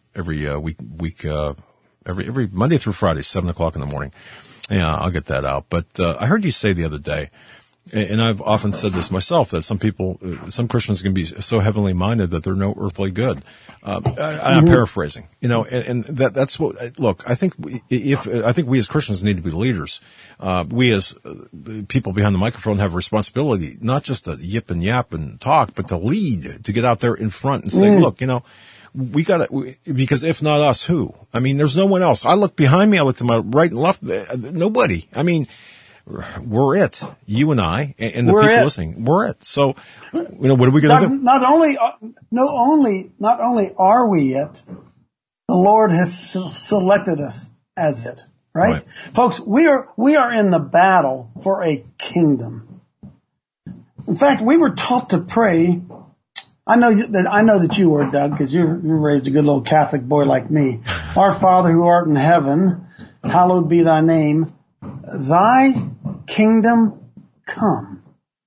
Monday through Friday, 7:00 in the morning. Yeah, I'll get that out. But I heard you say the other day And I've often said this myself, that some people, some Christians can be so heavenly minded that they're no earthly good. I'm paraphrasing, and that's what, look, I think we as Christians need to be leaders. We as people behind the microphone have a responsibility, not just to yip and yap and talk, but to lead, to get out there in front and say, look, we gotta, because if not us, who? I mean, there's no one else. I look behind me, I look to my right and left, nobody. I mean, we're it. You and I, and the people listening, we're it. So, what are we going to do? Not only are we it, the Lord has selected us as it, right? Folks, we are in the battle for a kingdom. In fact, we were taught to pray. I know that you were, Doug, because you raised a good little Catholic boy like me. Our Father who art in heaven, hallowed be thy name. Thy kingdom come.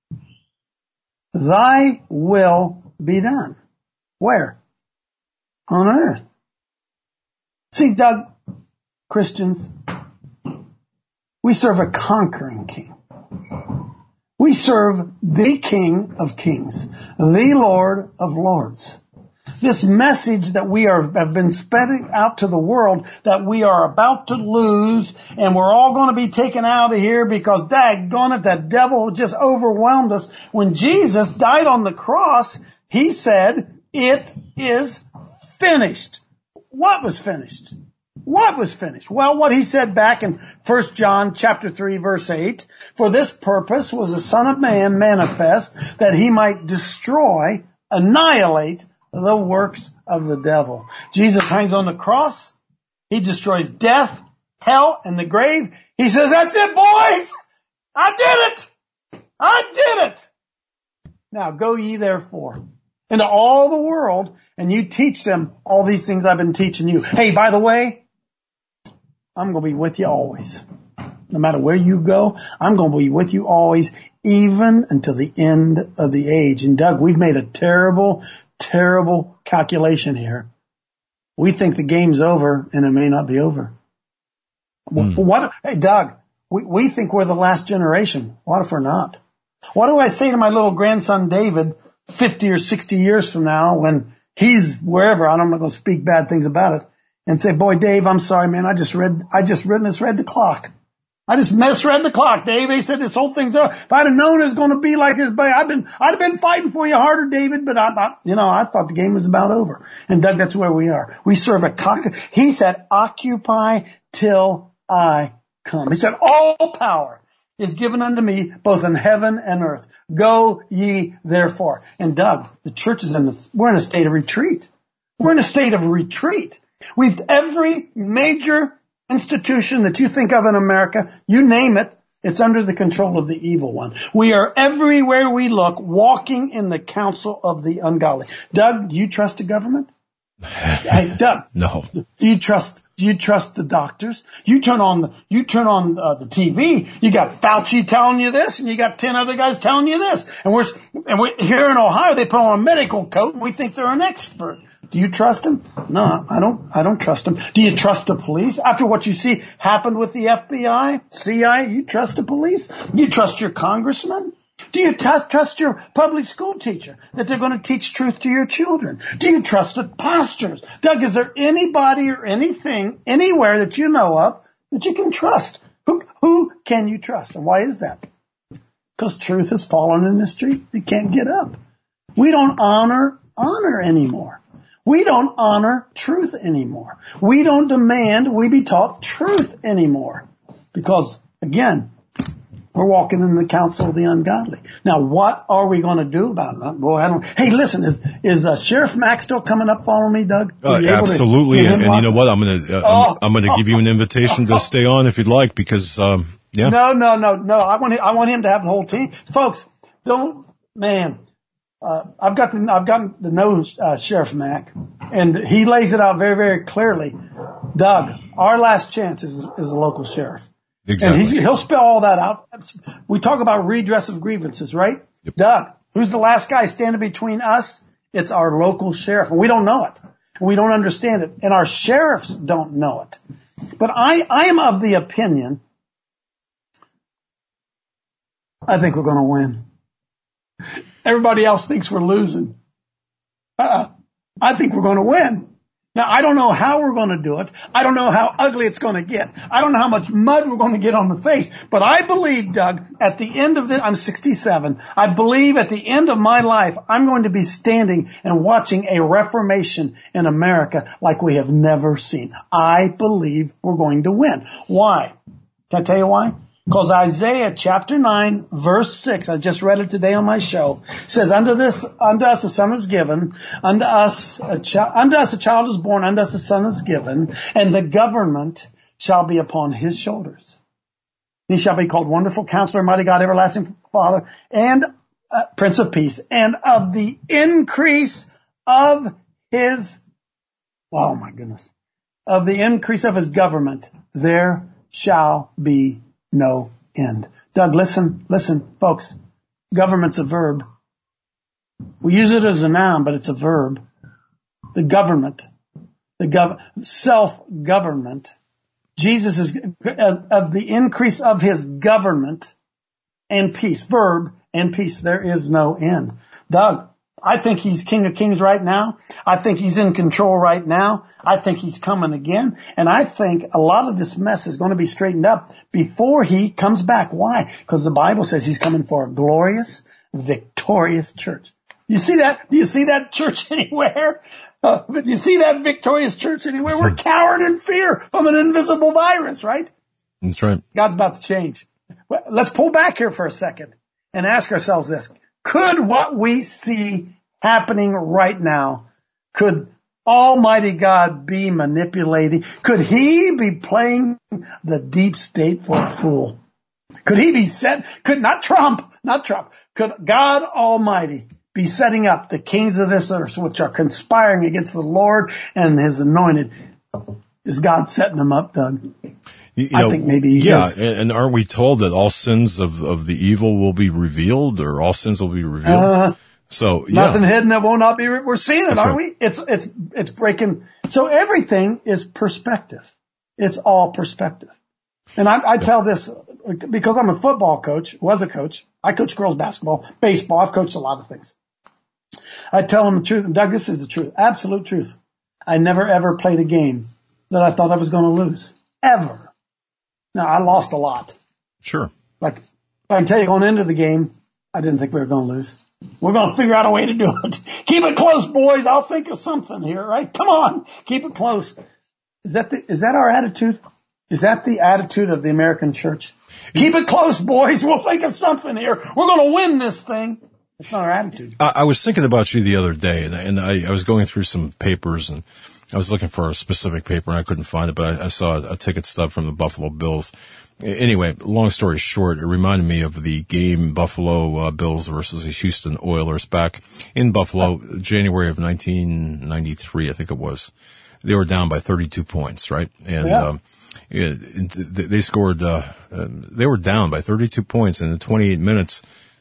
Thy will be done. Where? On earth. See, Doug, Christians, we serve a conquering king. We serve the King of Kings, the Lord of Lords. This message that we have been spreading out to the world that we are about to lose and we're all going to be taken out of here because daggone it, that devil just overwhelmed us. When Jesus died on the cross, he said, it is finished. What was finished? What was finished? Well, what he said back in 1 John chapter 3 verse 8, for this purpose was the Son of Man manifest that he might destroy, annihilate the works of the devil. Jesus hangs on the cross. He destroys death, hell, and the grave. He says, that's it, boys. I did it. I did it. Now go ye therefore into all the world and you teach them all these things I've been teaching you. Hey, by the way, I'm going to be with you always. No matter where you go, I'm going to be with you always, even until the end of the age. And Doug, we've made a terrible calculation here. We think the game's over and it may not be over. Hey, Doug, we think we're the last generation. What if we're not? What do I say to my little grandson David 50 or 60 years from now when he's wherever, I'm not going to speak bad things about it, and say, boy, Dave, I'm sorry, man, I just misread the clock. I just misread the clock, Dave. He said this whole thing's over. If I'd have known it was going to be like this, but I'd have been fighting for you harder, David, but I thought the game was about over. And Doug, that's where we are. We serve a he said, occupy till I come. He said, all power is given unto me, both in heaven and earth. Go ye therefore. And Doug, the church is we're in a state of retreat. We're in a state of retreat. Every major institution that you think of in America, you name it, it's under the control of the evil one. We are everywhere we look, walking in the counsel of the ungodly. Doug, do you trust the government? Hey, Doug. No. Do you trust the doctors? You turn on the TV. You got Fauci telling you this, and you got 10 other guys telling you this. And we're here in Ohio. They put on a medical coat, and we think they're an expert. Do you trust them? No, I don't trust them. Do you trust the police? After what you see happened with the FBI, CIA, you trust the police? Do you trust your congressman? Do you trust your public school teacher that they're going to teach truth to your children? Do you trust the pastors? Doug, is there anybody or anything anywhere that you know of that you can trust? Who can you trust? And why is that? Because truth has fallen in the street. They can't get up. We don't honor anymore. We don't honor truth anymore. We don't demand we be taught truth anymore. Because, again, we're walking in the counsel of the ungodly. Now, what are we going to do about it? Boy, Hey, listen, is Sheriff Mack still coming up following me, Doug? Absolutely. And you know what? I'm going to give you an invitation to stay on if you'd like, because, yeah. No. I want him to have the whole team. Folks, I've gotten to know Sheriff Mack, and he lays it out very, very clearly. Doug, our last chance is a local sheriff. Exactly. And he'll spell all that out. We talk about redress of grievances, right? Yep. Doug, who's the last guy standing between us? It's our local sheriff, and we don't know it. And we don't understand it, and our sheriffs don't know it. But I am of the opinion I think we're going to win. Everybody else thinks we're losing. I think we're going to win. Now, I don't know how we're going to do it. I don't know how ugly it's going to get. I don't know how much mud we're going to get on the face. But I believe, Doug, at the end of I'm 67. I believe at the end of my life, I'm going to be standing and watching a reformation in America like we have never seen. I believe we're going to win. Why? Can I tell you why? Because Isaiah chapter 9, verse 6, I just read it today on my show, says, unto us a son is given, unto us a child is born, unto us a son is given, and the government shall be upon his shoulders. He shall be called Wonderful Counselor, Mighty God, Everlasting Father, and Prince of Peace. And of the increase of his, oh my goodness, of the increase of his government, there shall be no end. Doug, listen, folks. Government's a verb. We use it as a noun, but it's a verb. The government, self-government. Jesus is of the increase of his government and peace. Verb and peace. There is no end. Doug, I think he's King of Kings right now. I think he's in control right now. I think he's coming again. And I think a lot of this mess is going to be straightened up before he comes back. Why? Because the Bible says he's coming for a glorious, victorious church. You see that? Do you see that church anywhere? Do you see that victorious church anywhere? We're cowered in fear from an invisible virus, right? That's right. God's about to change. Well, let's pull back here for a second and ask ourselves this. Could what we see happening right now, could Almighty God be manipulating? Could he be playing the deep state for a fool? Could he be not Trump, could God Almighty be setting up the kings of this earth which are conspiring against the Lord and his anointed? Is God setting them up, Doug? I think maybe he is. And aren't we told that all sins of the evil will be revealed, or all sins will be revealed? Nothing hidden that will not be. We're seeing it, That's aren't right. we? It's breaking. So everything is perspective. It's all perspective. And I tell this because I'm a football coach, was a coach. I coach girls basketball, baseball. I've coached a lot of things. I tell them the truth. And Doug, this is the truth. Absolute truth. I never ever played a game that I thought I was going to lose. Ever. Now, I lost a lot. Sure. Like, I can tell you going into the game, I didn't think we were going to lose. We're going to figure out a way to do it. Keep it close, boys. I'll think of something here, right? Come on. Keep it close. Is that our attitude? Is that the attitude of the American church? Keep it close, boys. We'll think of something here. We're going to win this thing. It's not our attitude. I was thinking about you the other day, and I was going through some papers, and I was looking for a specific paper, and I couldn't find it, but I saw a ticket stub from the Buffalo Bills. Anyway, long story short, it reminded me of the game Buffalo Bills versus the Houston Oilers back in Buffalo, January of 1993, I think it was. They were down by 32 points, right? And they scored. They were down by 32 points, and in 28 minutes,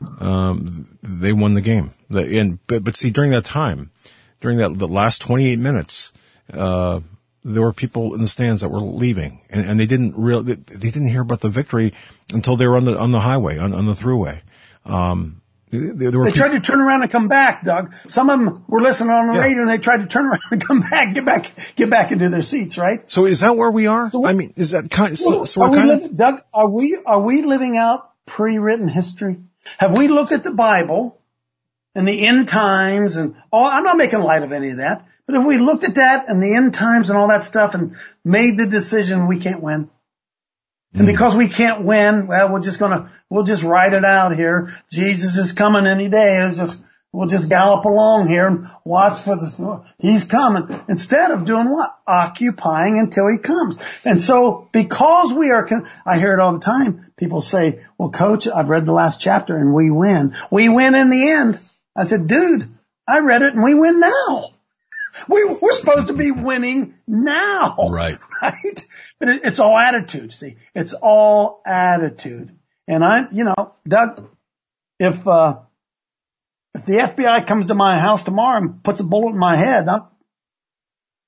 they won the game. But see, during that time, during the last 28 minutes, there were people in the stands that were leaving, and they didn't hear about the victory until they were on the highway, on the thruway. They tried to turn around and come back, Doug. Some of them were listening on the radio, and they tried to turn around and come back, get back into their seats, right? So is that where we are? I mean, is that kind? Doug, are we living out pre-written history? Have we looked at the Bible and the end times and all? I'm not making light of any of that, but if we looked at that and the end times and all that stuff and made the decision we can't win, and because we can't win, well, we'll just ride it out here. Jesus is coming any day. We'll just gallop along here and watch for he's coming. Instead of doing what? Occupying until he comes. And so because I hear it all the time. People say, well, coach, I've read the last chapter and we win. We win in the end. I said, dude, I read it and we win now. We're supposed to be winning now. Right. Right? But it's all attitude, see. It's all attitude. And Doug, if the FBI comes to my house tomorrow and puts a bullet in my head,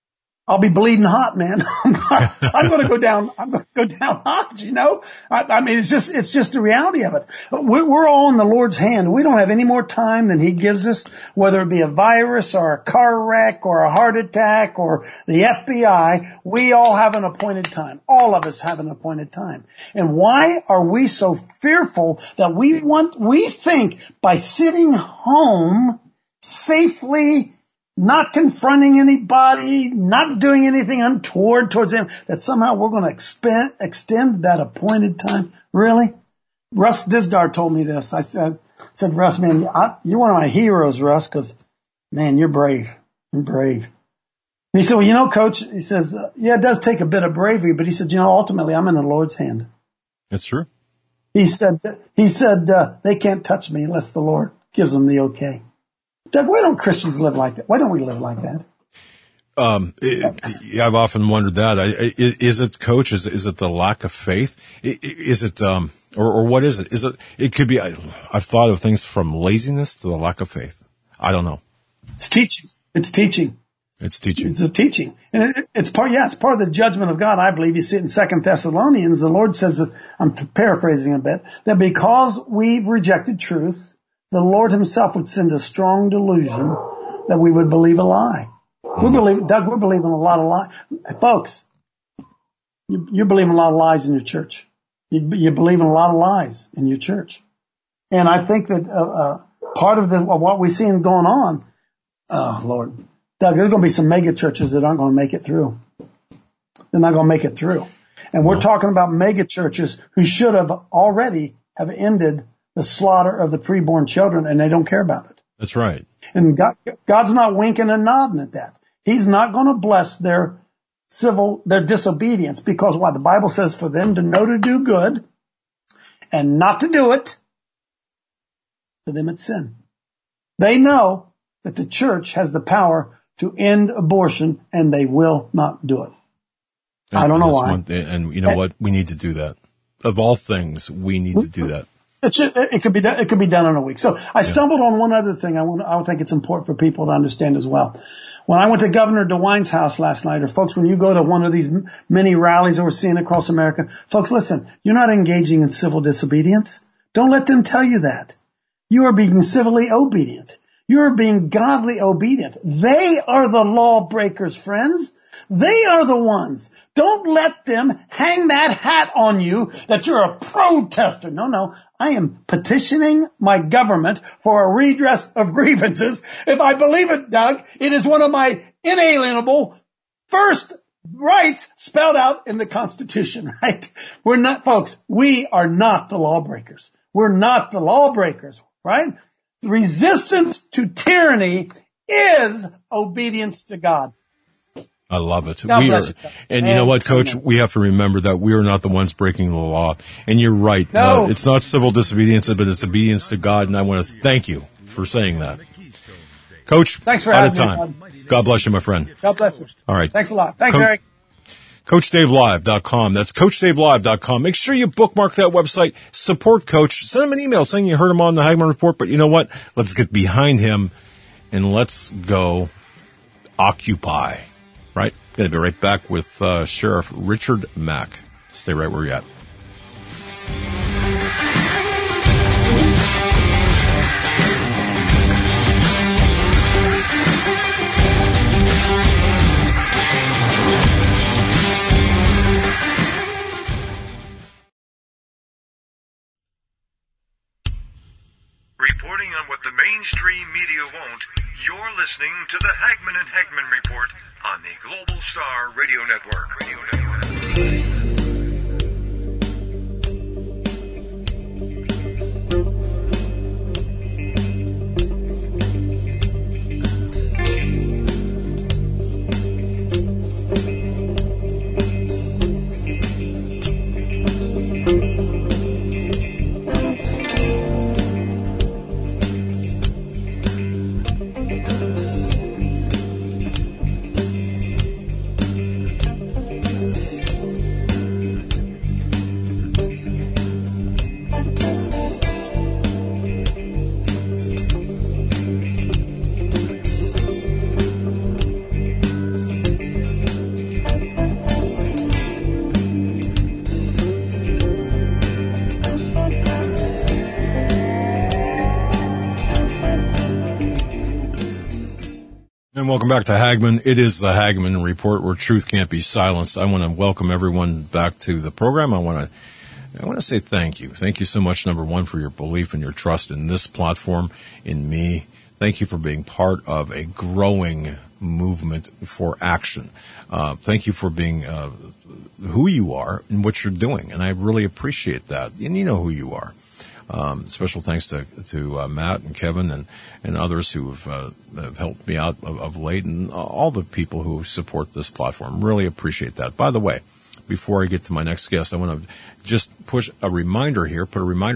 I'll be bleeding hot, man. I'm going to go down. I'm going to go down hot, you know? I mean, it's just the reality of it. We're all in the Lord's hand. We don't have any more time than he gives us, whether it be a virus or a car wreck or a heart attack or the FBI. We all have an appointed time. All of us have an appointed time. And why are we so fearful that we think by sitting home safely, not confronting anybody, not doing anything untoward towards them, that somehow we're going to extend that appointed time? Really? Russ Dizdar told me this. I said, Russ, man, you're one of my heroes, Russ, because, man, you're brave. You're brave. And he said, well, you know, Coach, he says, yeah, it does take a bit of bravery, but he said, you know, ultimately I'm in the Lord's hand. That's true. He said, they can't touch me unless the Lord gives them the okay. Doug, why don't Christians live like that? Why don't we live like that? I've often wondered that. Is it, Coach? Is it the lack of faith? Is it, or what is it? It could be, I've thought of things from laziness to the lack of faith. I don't know. It's teaching. It's teaching. It's teaching. It's a teaching. And it's part of the judgment of God, I believe. You see it in 2 Thessalonians. The Lord says, I'm paraphrasing a bit, that because we've rejected truth, the Lord himself would send a strong delusion that we would believe a lie. We're believing a lot of lies. Folks, you're believing a lot of lies in your church. You're believing a lot of lies in your church. And I think that part of what we're seeing going on, Lord, Doug, there's going to be some mega churches that aren't going to make it through. They're not going to make it through. And we're talking about mega churches who should have already have ended the slaughter of the preborn children, and they don't care about it. That's right. And God's not winking and nodding at that. He's not going to bless their disobedience, because why? The Bible says for them to know to do good and not to do it, for them it's sin. They know that the church has the power to end abortion, and they will not do it. And I don't know why. And you know what? We need to do that. Of all things, we need to do that. It could be done in a week. So I stumbled on one other thing I think it's important for people to understand as well. When I went to Governor DeWine's house last night, or folks, when you go to one of these many rallies that we're seeing across America, folks, listen, you're not engaging in civil disobedience. Don't let them tell you that. You are being civilly obedient. You are being godly obedient. They are the lawbreakers, friends. They are the ones. Don't let them hang that hat on you that you're a protester. No. I am petitioning my government for a redress of grievances. If I believe it, Doug, it is one of my inalienable first rights spelled out in the Constitution, right? We're not, folks, we are not the lawbreakers. We're not the lawbreakers, right? Resistance to tyranny is obedience to God. I love it. God bless you. And you know what, Coach? We have to remember that we are not the ones breaking the law. And you're right. No. It's not civil disobedience, but it's obedience to God. And I want to thank you for saying that. Coach, thanks for out of having time. me. God bless you, my friend. God bless you. All right. Thanks a lot. Thanks, Eric. CoachDaveLive.com. That's CoachDaveLive.com. Make sure you bookmark that website. Support Coach. Send him an email saying you heard him on the Hagmann Report. But you know what? Let's get behind him and let's go occupy. Right? Going to be right back with Sheriff Richard Mack. Stay right where you're at. Reporting on what the mainstream media won't, you're listening to the Hagmann and Hagmann Report on the Global Star Radio Network. And welcome back to Hagmann. It is the Hagmann Report, where truth can't be silenced. I want to welcome everyone back to the program. I want to say thank you. Thank you so much, number one, for your belief and your trust in this platform, in me. Thank you for being part of a growing movement for action. Thank you for being who you are and what you're doing, and I really appreciate that. And you know who you are. Special thanks to Matt and Kevin and others who have helped me out of late, and all the people who support this platform. Really appreciate that. By the way, before I get to my next guest, I want to just put a reminder here,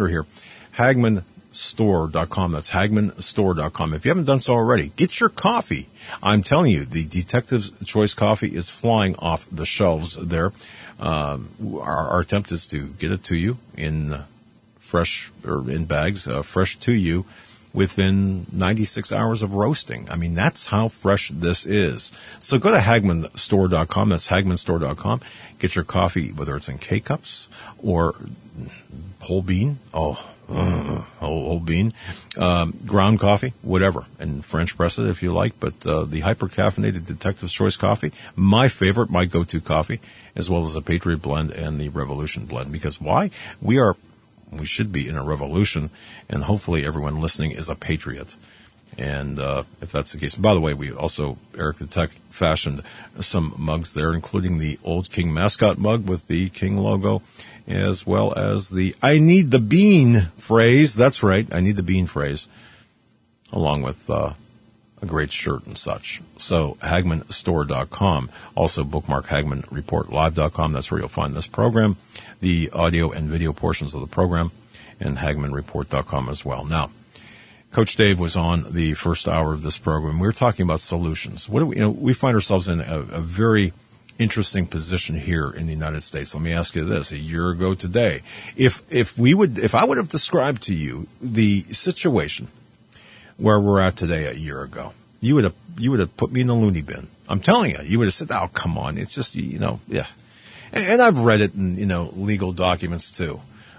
HagmannStore.com. That's HagmannStore.com. If you haven't done so already, get your coffee. I'm telling you, the Detective's Choice coffee is flying off the shelves there. Our attempt is to get it to you in fresh, or in bags, fresh to you within 96 hours of roasting. I mean, that's how fresh this is. So go to HagmannStore.com. That's HagmannStore.com. Get your coffee, whether it's in K-Cups or whole bean. Whole bean, ground coffee, whatever, and French press it if you like. But the hyper-caffeinated Detective's Choice coffee, my favorite, my go-to coffee, as well as the Patriot Blend and the Revolution Blend. Because why? We should be in a revolution, and hopefully everyone listening is a patriot. And if that's the case, by the way, we also, Eric the Tech, fashioned some mugs there, including the Old King mascot mug with the King logo, as well as the I need the bean phrase. That's right, I need the bean phrase, along with a great shirt and such. So HagmannStore.com. Also bookmark HagmannReportLive.com. That's where you'll find this program, the audio and video portions of the program, and HagmannReport.com as well. Now, Coach Dave was on the first hour of this program. We were talking about solutions. What do we find ourselves in a very interesting position here in the United States. Let me ask you this: a year ago today, if I would have described to you the situation where we're at today a year ago, you would have put me in the loony bin. I'm telling you, you would have said, "Oh, come on, it's just yeah." And I've read it in legal documents too.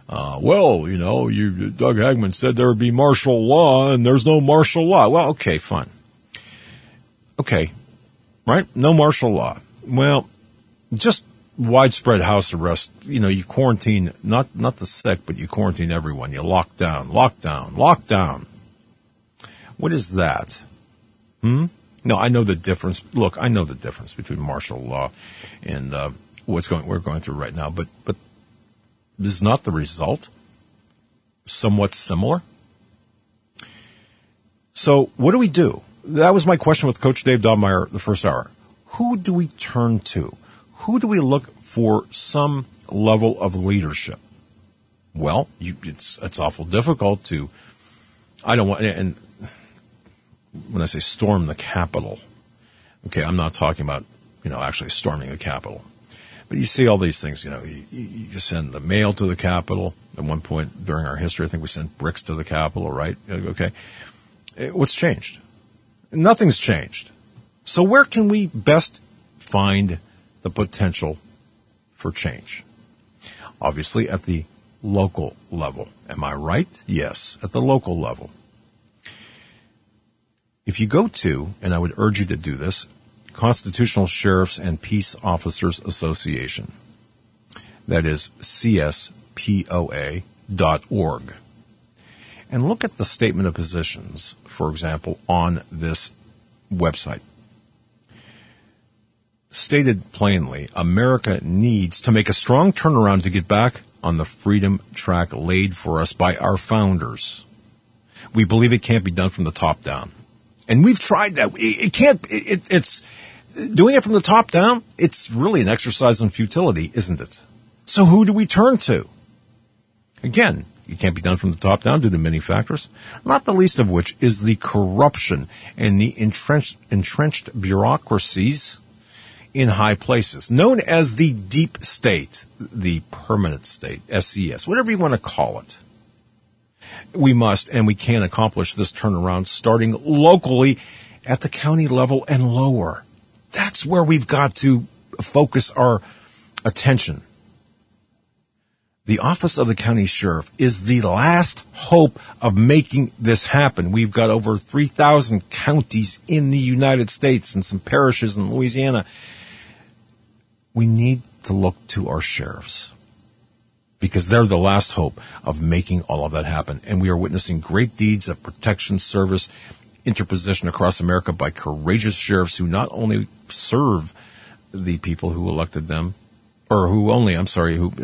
Doug Hagmann said there would be martial law, and there's no martial law. Well, okay, fine. Okay, right? No martial law. Well, just widespread house arrest. You quarantine, not the sick, but you quarantine everyone. You lock down. What is that? No, I know the difference. Look, I know the difference between martial law and we're going through right now, but is not the result somewhat similar? So what do we do? That was my question with Coach Dave Dobmeyer the first hour. Who do we turn to? Who do we look for some level of leadership? Well, it's awful difficult to. I don't want, and when I say storm the Capitol, okay, I'm not talking about actually storming the Capitol. But you see all these things, you send the mail to the Capitol. At one point during our history, I think we sent bricks to the Capitol, right? Okay. What's changed? Nothing's changed. So where can we best find the potential for change? Obviously at the local level. Am I right? Yes, at the local level. If you go to, and I would urge you to do this, Constitutional Sheriffs and Peace Officers Association. That is CSPOA.org. And look at the statement of positions, for example, on this website. Stated plainly, America needs to make a strong turnaround to get back on the freedom track laid for us by our founders. We believe it can't be done from the top down. And we've tried that. It can't, it's doing it from the top down. It's really an exercise in futility, isn't it? So who do we turn to? Again, it can't be done from the top down due to many factors, not the least of which is the corruption and the entrenched bureaucracies in high places, known as the deep state, the permanent state, SES, whatever you want to call it. We must and we can accomplish this turnaround starting locally at the county level and lower. That's where we've got to focus our attention. The office of the county sheriff is the last hope of making this happen. We've got over 3,000 counties in the United States and some parishes in Louisiana. We need to look to our sheriffs because they're the last hope of making all of that happen. And we are witnessing great deeds of protection, service, interposition across America by courageous sheriffs who not only serve the people who elected them, or who only want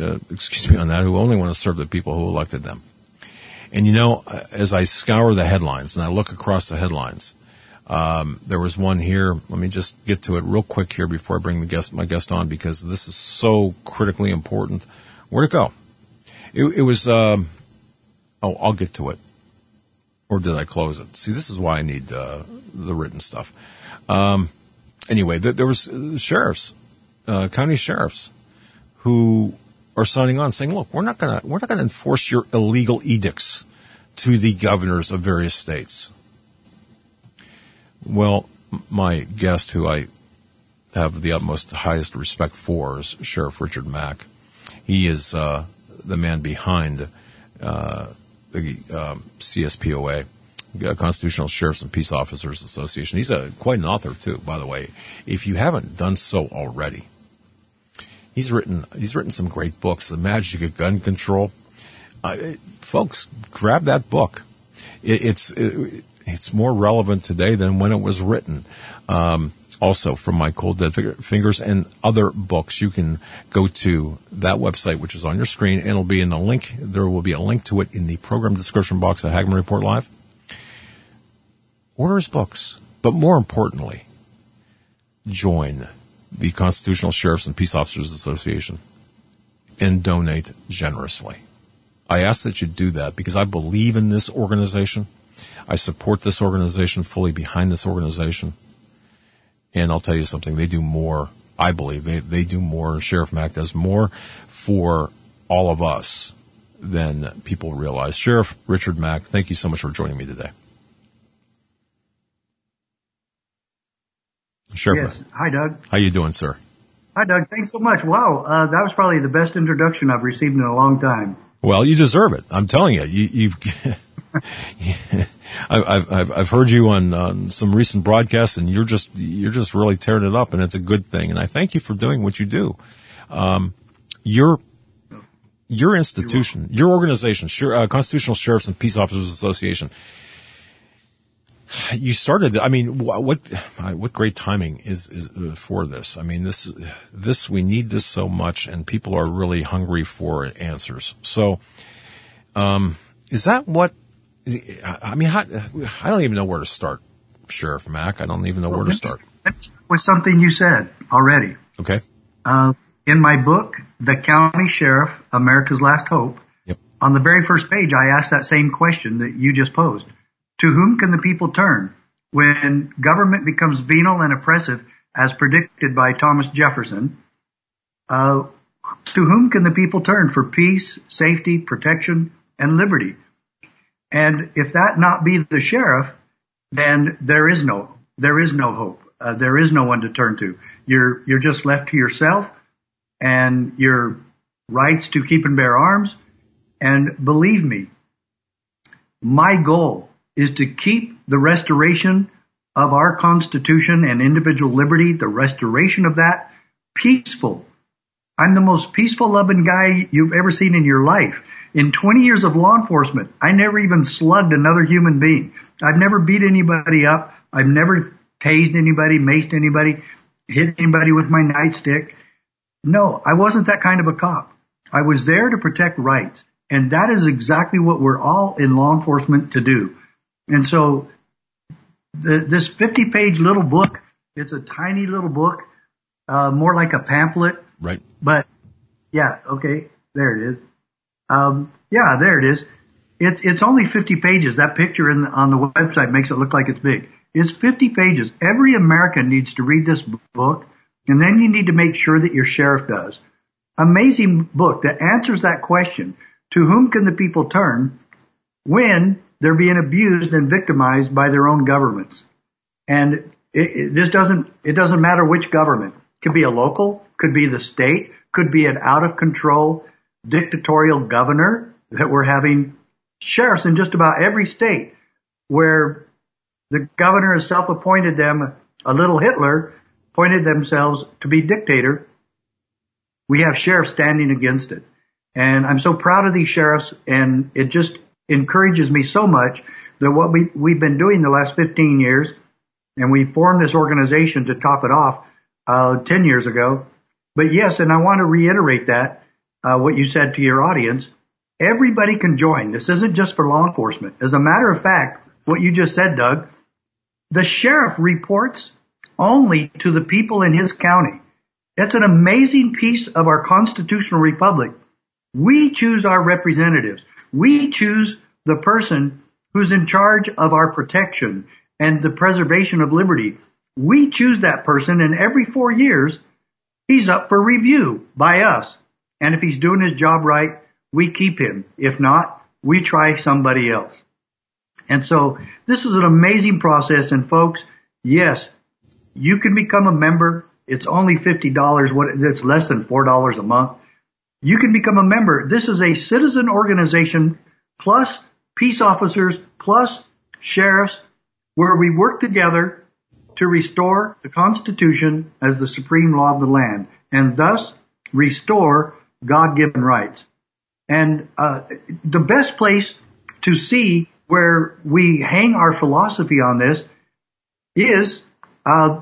to serve the people who elected them. And as I scour the headlines and I look across the headlines, there was one here. Let me just get to it real quick here before I bring my guest on, because this is so critically important. Where'd it go? It was, I'll get to it. Or did I close it? See, this is why I need the written stuff. Anyway, there was sheriffs, county sheriffs, who are signing on saying, look, we're not going to enforce your illegal edicts to the governors of various states. Well, my guest, who I have the highest respect for, is Sheriff Richard Mack. He is the man behind the CSPOA, Constitutional Sheriffs and Peace Officers Association. He's quite an author too, by the way. If you haven't done so already, he's written some great books. The Magic of Gun Control. Folks, grab that book. It's more relevant today than when it was written. Also, from My Cold Dead Fingers and other books, you can go to that website, which is on your screen, and it'll be in the link. There will be a link to it in the program description box at Hagmann Report Live. Order his books, but more importantly, join the Constitutional Sheriffs and Peace Officers Association and donate generously. I ask that you do that because I believe in this organization. I support this organization, fully behind this organization. And I'll tell you something, they do more. I believe they do more. Sheriff Mack does more for all of us than people realize. Sheriff Richard Mack, thank you so much for joining me today. Sheriff. Yes. Hi, Doug. How you doing, sir? Hi, Doug. Thanks so much. Wow, that was probably the best introduction I've received in a long time. Well, you deserve it. I'm telling you. You've I've heard you on some recent broadcasts, and you're just really tearing it up, and it's a good thing. And I thank you for doing what you do. Your institution, your organization, Constitutional Sheriffs and Peace Officers Association. You started. I mean, what great timing is for this. I mean, this we need this so much, and people are really hungry for answers. So, is that what? I mean, I don't even know where to start, Sheriff Mack. I don't even know where to start. That was something you said already. Okay. In my book, The County Sheriff, America's Last Hope, yep. On the very first page, I asked that same question that you just posed. To whom can the people turn when government becomes venal and oppressive, as predicted by Thomas Jefferson? To whom can the people turn for peace, safety, protection, and liberty? And if that not be the sheriff, then there is no hope. There is no one to turn to. You're just left to yourself and your rights to keep and bear arms. And believe me, my goal is to keep the restoration of our Constitution and individual liberty, the restoration of that, peaceful. I'm the most peaceful, loving guy you've ever seen in your life. In 20 years of law enforcement, I never even slugged another human being. I've never beat anybody up. I've never tased anybody, maced anybody, hit anybody with my nightstick. No, I wasn't that kind of a cop. I was there to protect rights. And that is exactly what we're all in law enforcement to do. And so this 50-page little book, it's a tiny little book, more like a pamphlet. Right. But, yeah, okay, there it is. There it is. It's only 50 pages. That picture on the website makes it look like it's big. It's 50 pages. Every American needs to read this book, and then you need to make sure that your sheriff does. Amazing book that answers that question. To whom can the people turn when they're being abused and victimized by their own governments? And it doesn't matter which government. It could be a local, could be the state, could be an out of control, dictatorial governor that we're having sheriffs in just about every state where the governor has self-appointed them, a little Hitler, appointed themselves to be dictator. We have sheriffs standing against it. And I'm so proud of these sheriffs, and it just encourages me so much that what we've been doing the last 15 years, and we formed this organization to top it off 10 years ago. But yes, and I want to reiterate that, what you said to your audience, everybody can join. This isn't just for law enforcement. As a matter of fact, what you just said, Doug, the sheriff reports only to the people in his county. That's an amazing piece of our constitutional republic. We choose our representatives. We choose the person who's in charge of our protection and the preservation of liberty. We choose that person, and every 4 years, he's up for review by us. And if he's doing his job right, we keep him. If not, we try somebody else. And so this is an amazing process. And folks, yes, you can become a member. It's only $50. It's less than $4 a month. You can become a member. This is a citizen organization plus peace officers plus sheriffs where we work together to restore the Constitution as the supreme law of the land and thus restore God-given rights. And the best place to see where we hang our philosophy on this is the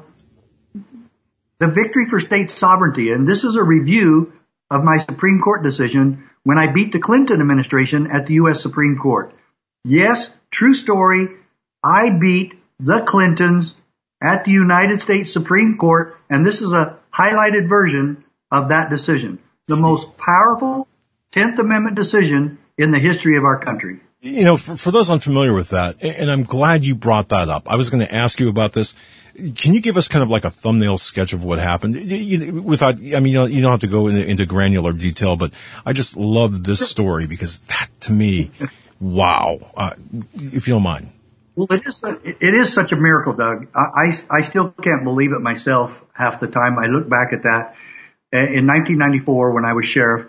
Victory for State Sovereignty. And this is a review of my Supreme Court decision when I beat the Clinton administration at the U.S. Supreme Court. Yes, true story. I beat the Clintons at the United States Supreme Court, and this is a highlighted version of that decision. The most powerful 10th Amendment decision in the history of our country. You know, for those unfamiliar with that, and I'm glad you brought that up. I was going to ask you about this. Can you give us kind of like a thumbnail sketch of what happened? Without, I mean, you don't have to go into granular detail, but I just love this story because that, to me, wow. If you don't mind. Well, it is such a miracle, Doug. I still can't believe it myself half the time. I look back at that. In 1994, when I was sheriff,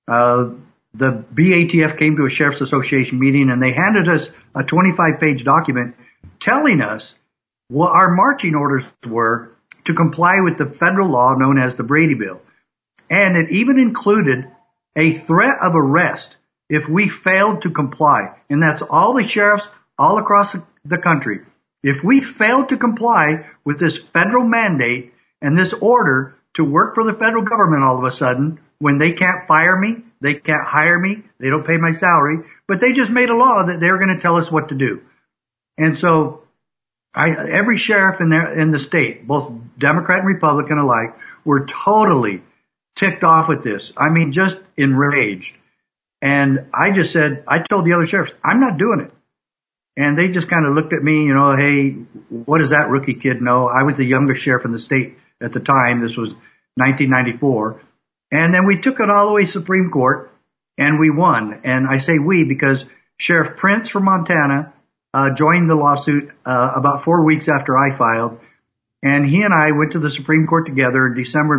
the BATF came to a Sheriff's Association meeting and they handed us a 25-page document telling us what our marching orders were to comply with the federal law known as the Brady Bill. And it even included a threat of arrest if we failed to comply. And that's all the sheriffs all across the country. If we failed to comply with this federal mandate and this order to work for the federal government all of a sudden, when they can't fire me, they can't hire me, they don't pay my salary, but they just made a law that they're going to tell us what to do. And so every sheriff in the state, both Democrat and Republican alike, were totally ticked off with this. I mean, just enraged. And I just said, I told the other sheriffs, I'm not doing it. And they just kind of looked at me, hey, what does that rookie kid know? I was the youngest sheriff in the state at the time. This was 1994. And then we took it all the way to Supreme Court and we won. And I say we because Sheriff Prince from Montana joined the lawsuit about 4 weeks after I filed. And he and I went to the Supreme Court together in December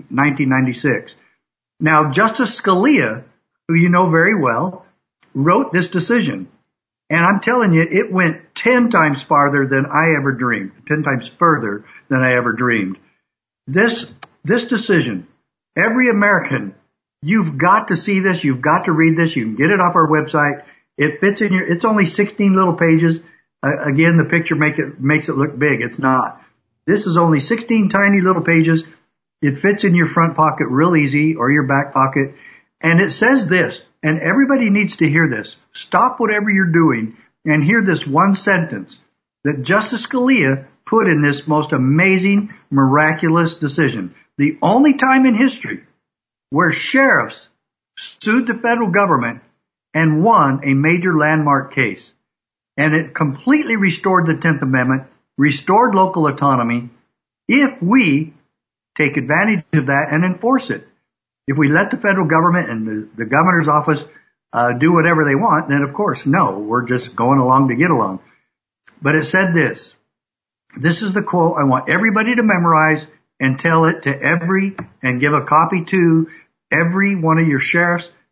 1996. Now, Justice Scalia, who you know very well, wrote this decision. And I'm telling you, it went 10 times farther than I ever dreamed, 10 times further than I ever dreamed. This decision, every American, you've got to see this. You've got to read this. You can get it off our website. It fits in it's only 16 little pages. Again, the picture makes it look big. It's not. This is only 16 tiny little pages. It fits in your front pocket real easy or your back pocket. And it says this, and everybody needs to hear this. Stop whatever you're doing and hear this one sentence that Justice Scalia put in this most amazing, miraculous decision. The only time in history where sheriffs sued the federal government and won a major landmark case. And it completely restored the 10th Amendment, restored local autonomy, if we take advantage of that and enforce it. If we let the federal government and the governor's office do whatever they want, then of course, no, we're just going along to get along. But it said this. This is the quote I want everybody to memorize and tell it to and give a copy to every one of your sheriffs,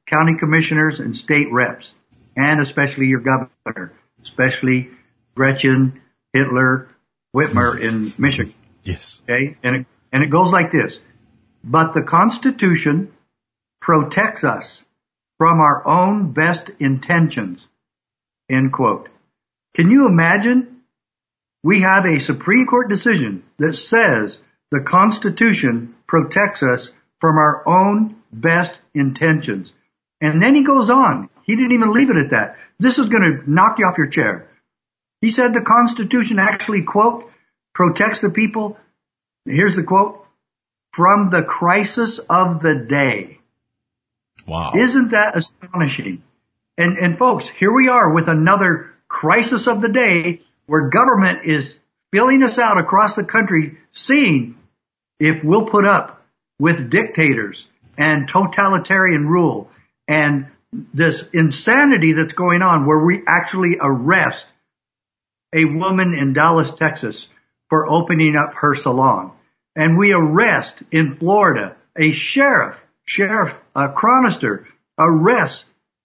county commissioners and state reps, and especially your governor, especially Gretchen Hitler Whitmer in Michigan. Yes. Okay. And it goes like this. But the Constitution protects us from our own best intentions. End quote. Can you imagine? We have a Supreme Court decision that says the Constitution protects us from our own best intentions. And then he goes on. He didn't even leave it at that. This is going to knock you off your chair. He said the Constitution actually, quote, protects the people, here's the quote, from the crisis of the day. Wow. Isn't that astonishing? And folks, here we are with another crisis of the day where government is filling us out across the country, seeing if we'll put up with dictators and totalitarian rule and this insanity that's going on where we actually arrest a woman in Dallas, Texas for opening up her salon. And we arrest in Florida a Sheriff Chronister arrests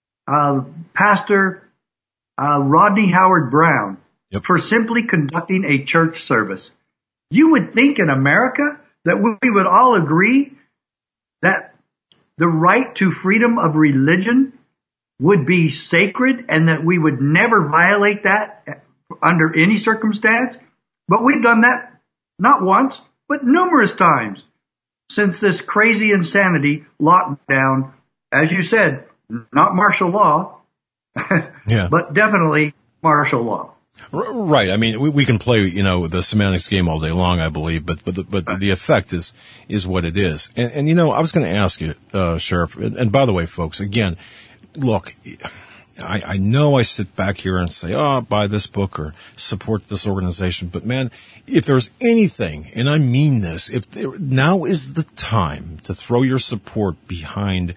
Pastor Rodney Howard Brown for simply conducting a church service. You would think in America that we would all agree that the right to freedom of religion would be sacred and that we would never violate that under any circumstance. But we've done that not once, but numerous times since this crazy insanity lockdown, as you said, not martial law, but definitely martial law. Right. I mean, we can play, the semantics game all day long, I believe, but the effect is what it is. And I was going to ask you, Sheriff, and by the way, folks, again, look, I know I sit back here and say, buy this book or support this organization. But man, if there's anything, and I mean this, now is the time to throw your support behind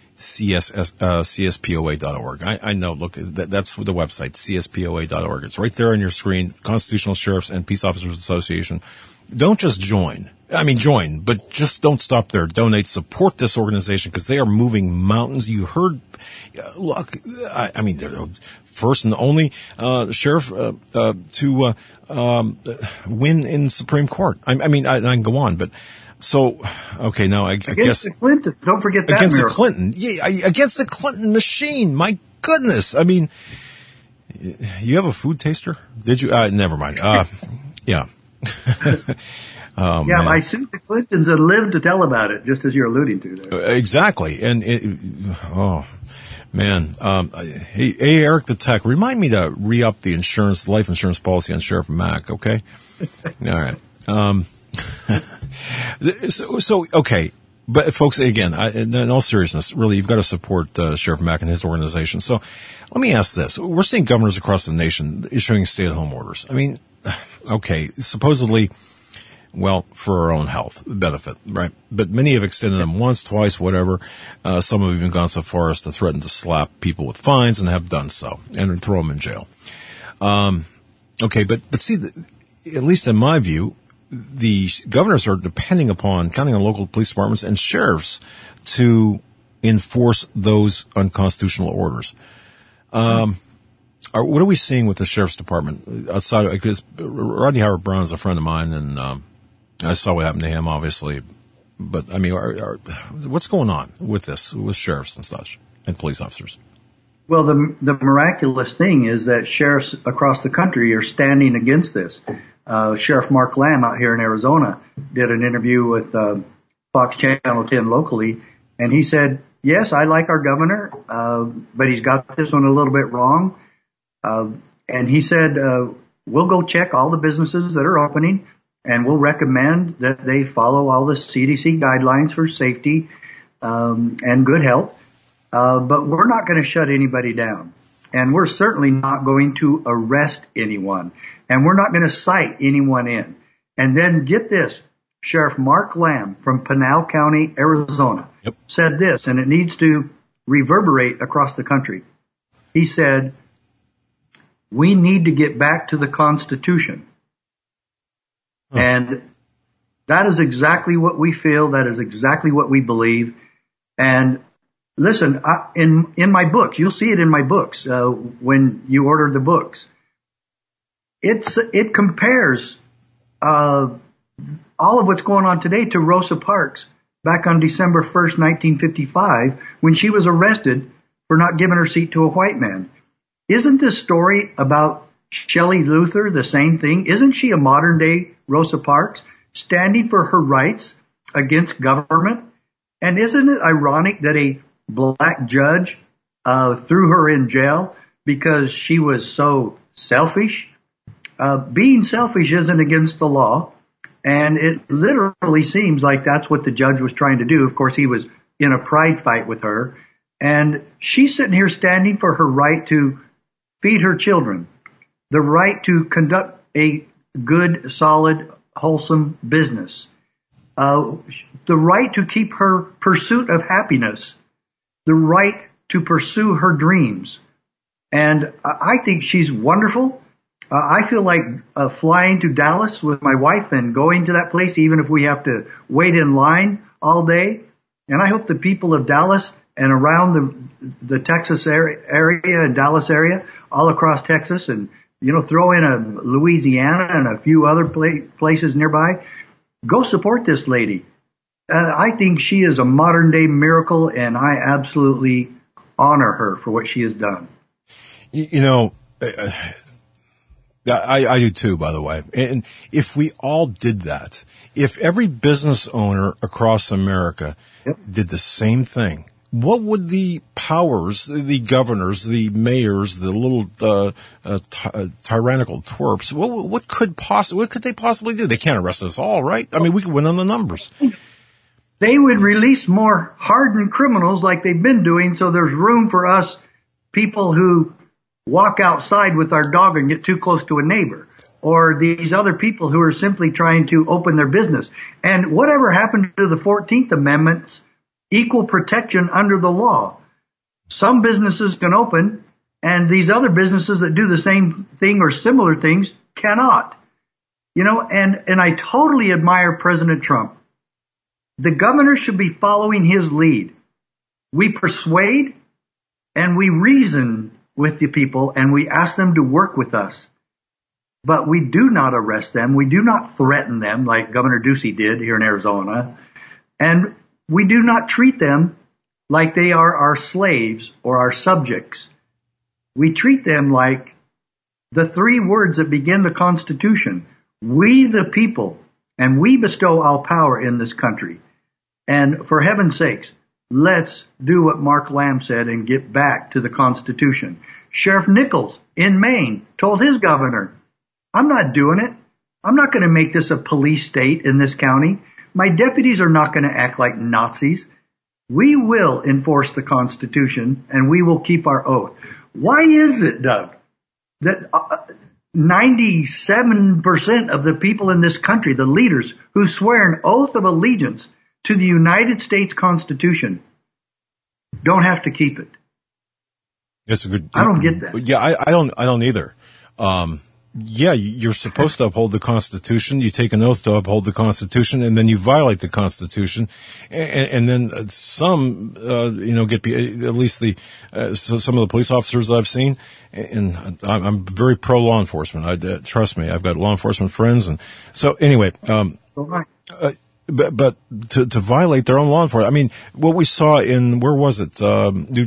CSPOA.org. I know, look, that's the website, CSPOA.org. It's right there on your screen, Constitutional Sheriffs and Peace Officers Association. Don't just join. I mean, join, but just don't stop there. Donate, support this organization because they are moving mountains. You heard, look, I mean, they're first and only sheriff to win in Supreme Court. I mean, I can go on, but so okay. Now I guess against the Clinton. Don't forget that against miracle. the Clinton. Yeah, against the Clinton machine. My goodness. I mean, you have a food taster? Did you? Never mind. Yeah. Oh, yeah, I assume the Clintons had lived to tell about it, just as you're alluding to there. Exactly. And man. Hey, Eric the Tech, remind me to re-up the life insurance policy on Sheriff Mack, okay? All right. So, okay. But folks, again, in all seriousness, really, you've got to support Sheriff Mack and his organization. So let me ask this. We're seeing governors across the nation issuing stay-at-home orders. I mean, okay, supposedly, well, for our own health benefit, right? But many have extended them once, twice, whatever. Some have even gone so far as to threaten to slap people with fines and have done so and throw them in jail. Okay, but see, at least in my view, the governors are counting on local police departments and sheriffs to enforce those unconstitutional orders. What are we seeing with the sheriff's department outside? Because Rodney Howard Brown is a friend of mine, and I saw what happened to him, obviously. But I mean, what's going on with this, with sheriffs and such, and police officers? Well, the miraculous thing is that sheriffs across the country are standing against this. Sheriff Mark Lamb out here in Arizona did an interview with Fox Channel 10 locally, and he said, yes, I like our governor, but he's got this one a little bit wrong. And he said, we'll go check all the businesses that are opening, and we'll recommend that they follow all the CDC guidelines for safety and good health. But we're not going to shut anybody down. And we're certainly not going to arrest anyone. And we're not going to cite anyone in. And then get this, Sheriff Mark Lamb from Pinal County, Arizona, said this, and it needs to reverberate across the country. He said, we need to get back to the Constitution. And that is exactly what we feel. That is exactly what we believe. And Listen, in my books, you'll see it in my books when you order the books. It compares all of what's going on today to Rosa Parks back on December 1st, 1955, when she was arrested for not giving her seat to a white man. Isn't this story about Shelley Luther the same thing? Isn't she a modern day Rosa Parks, standing for her rights against government? And isn't it ironic that a black judge threw her in jail because she was so selfish? Being selfish isn't against the law, and it literally seems like that's what the judge was trying to do. Of course, he was in a pride fight with her, and she's sitting here standing for her right to feed her children, the right to conduct a good, solid, wholesome business, the right to keep her pursuit of happiness, the right to pursue her dreams. And I think she's wonderful. I feel like flying to Dallas with my wife and going to that place, even if we have to wait in line all day. And I hope the people of Dallas and around the Texas area and Dallas area, all across Texas, and throw in a Louisiana and a few other places nearby, go support this lady. I think she is a modern day miracle, and I absolutely honor her for what she has done. I do too, by the way. And if we all did that, if every business owner across America did the same thing, what would the powers, the governors, the mayors, the little tyrannical twerps, what could they possibly do? They can't arrest us all, right? I mean, we could win on the numbers. They would release more hardened criminals like they've been doing, so there's room for us people who walk outside with our dog and get too close to a neighbor, or these other people who are simply trying to open their business. And whatever happened to the 14th Amendment's equal protection under the law? Some businesses can open, and these other businesses that do the same thing or similar things cannot. And I totally admire President Trump. The governor should be following his lead. We persuade and we reason with the people, and we ask them to work with us. But we do not arrest them. We do not threaten them like Governor Ducey did here in Arizona. And we do not treat them like they are our slaves or our subjects. We treat them like the three words that begin the Constitution. We the people, and we bestow all power in this country. And for heaven's sakes, let's do what Mark Lamb said and get back to the Constitution. Sheriff Nichols in Maine told his governor, I'm not doing it. I'm not going to make this a police state in this county. My deputies are not going to act like Nazis. We will enforce the Constitution, and we will keep our oath. Why is it, Doug, that 97% of the people in this country, the leaders who swear an oath of allegiance to the United States Constitution, don't have to keep it? That's a good. I don't get that. Yeah, I don't either. Yeah, you're supposed to uphold the Constitution. You take an oath to uphold the Constitution, and then you violate the Constitution, and then some, get at least some of the police officers that I've seen, and I'm very pro law enforcement. Trust me, I've got law enforcement friends, and so anyway, but to violate their own law enforcement. I mean, what we saw in, where was it? New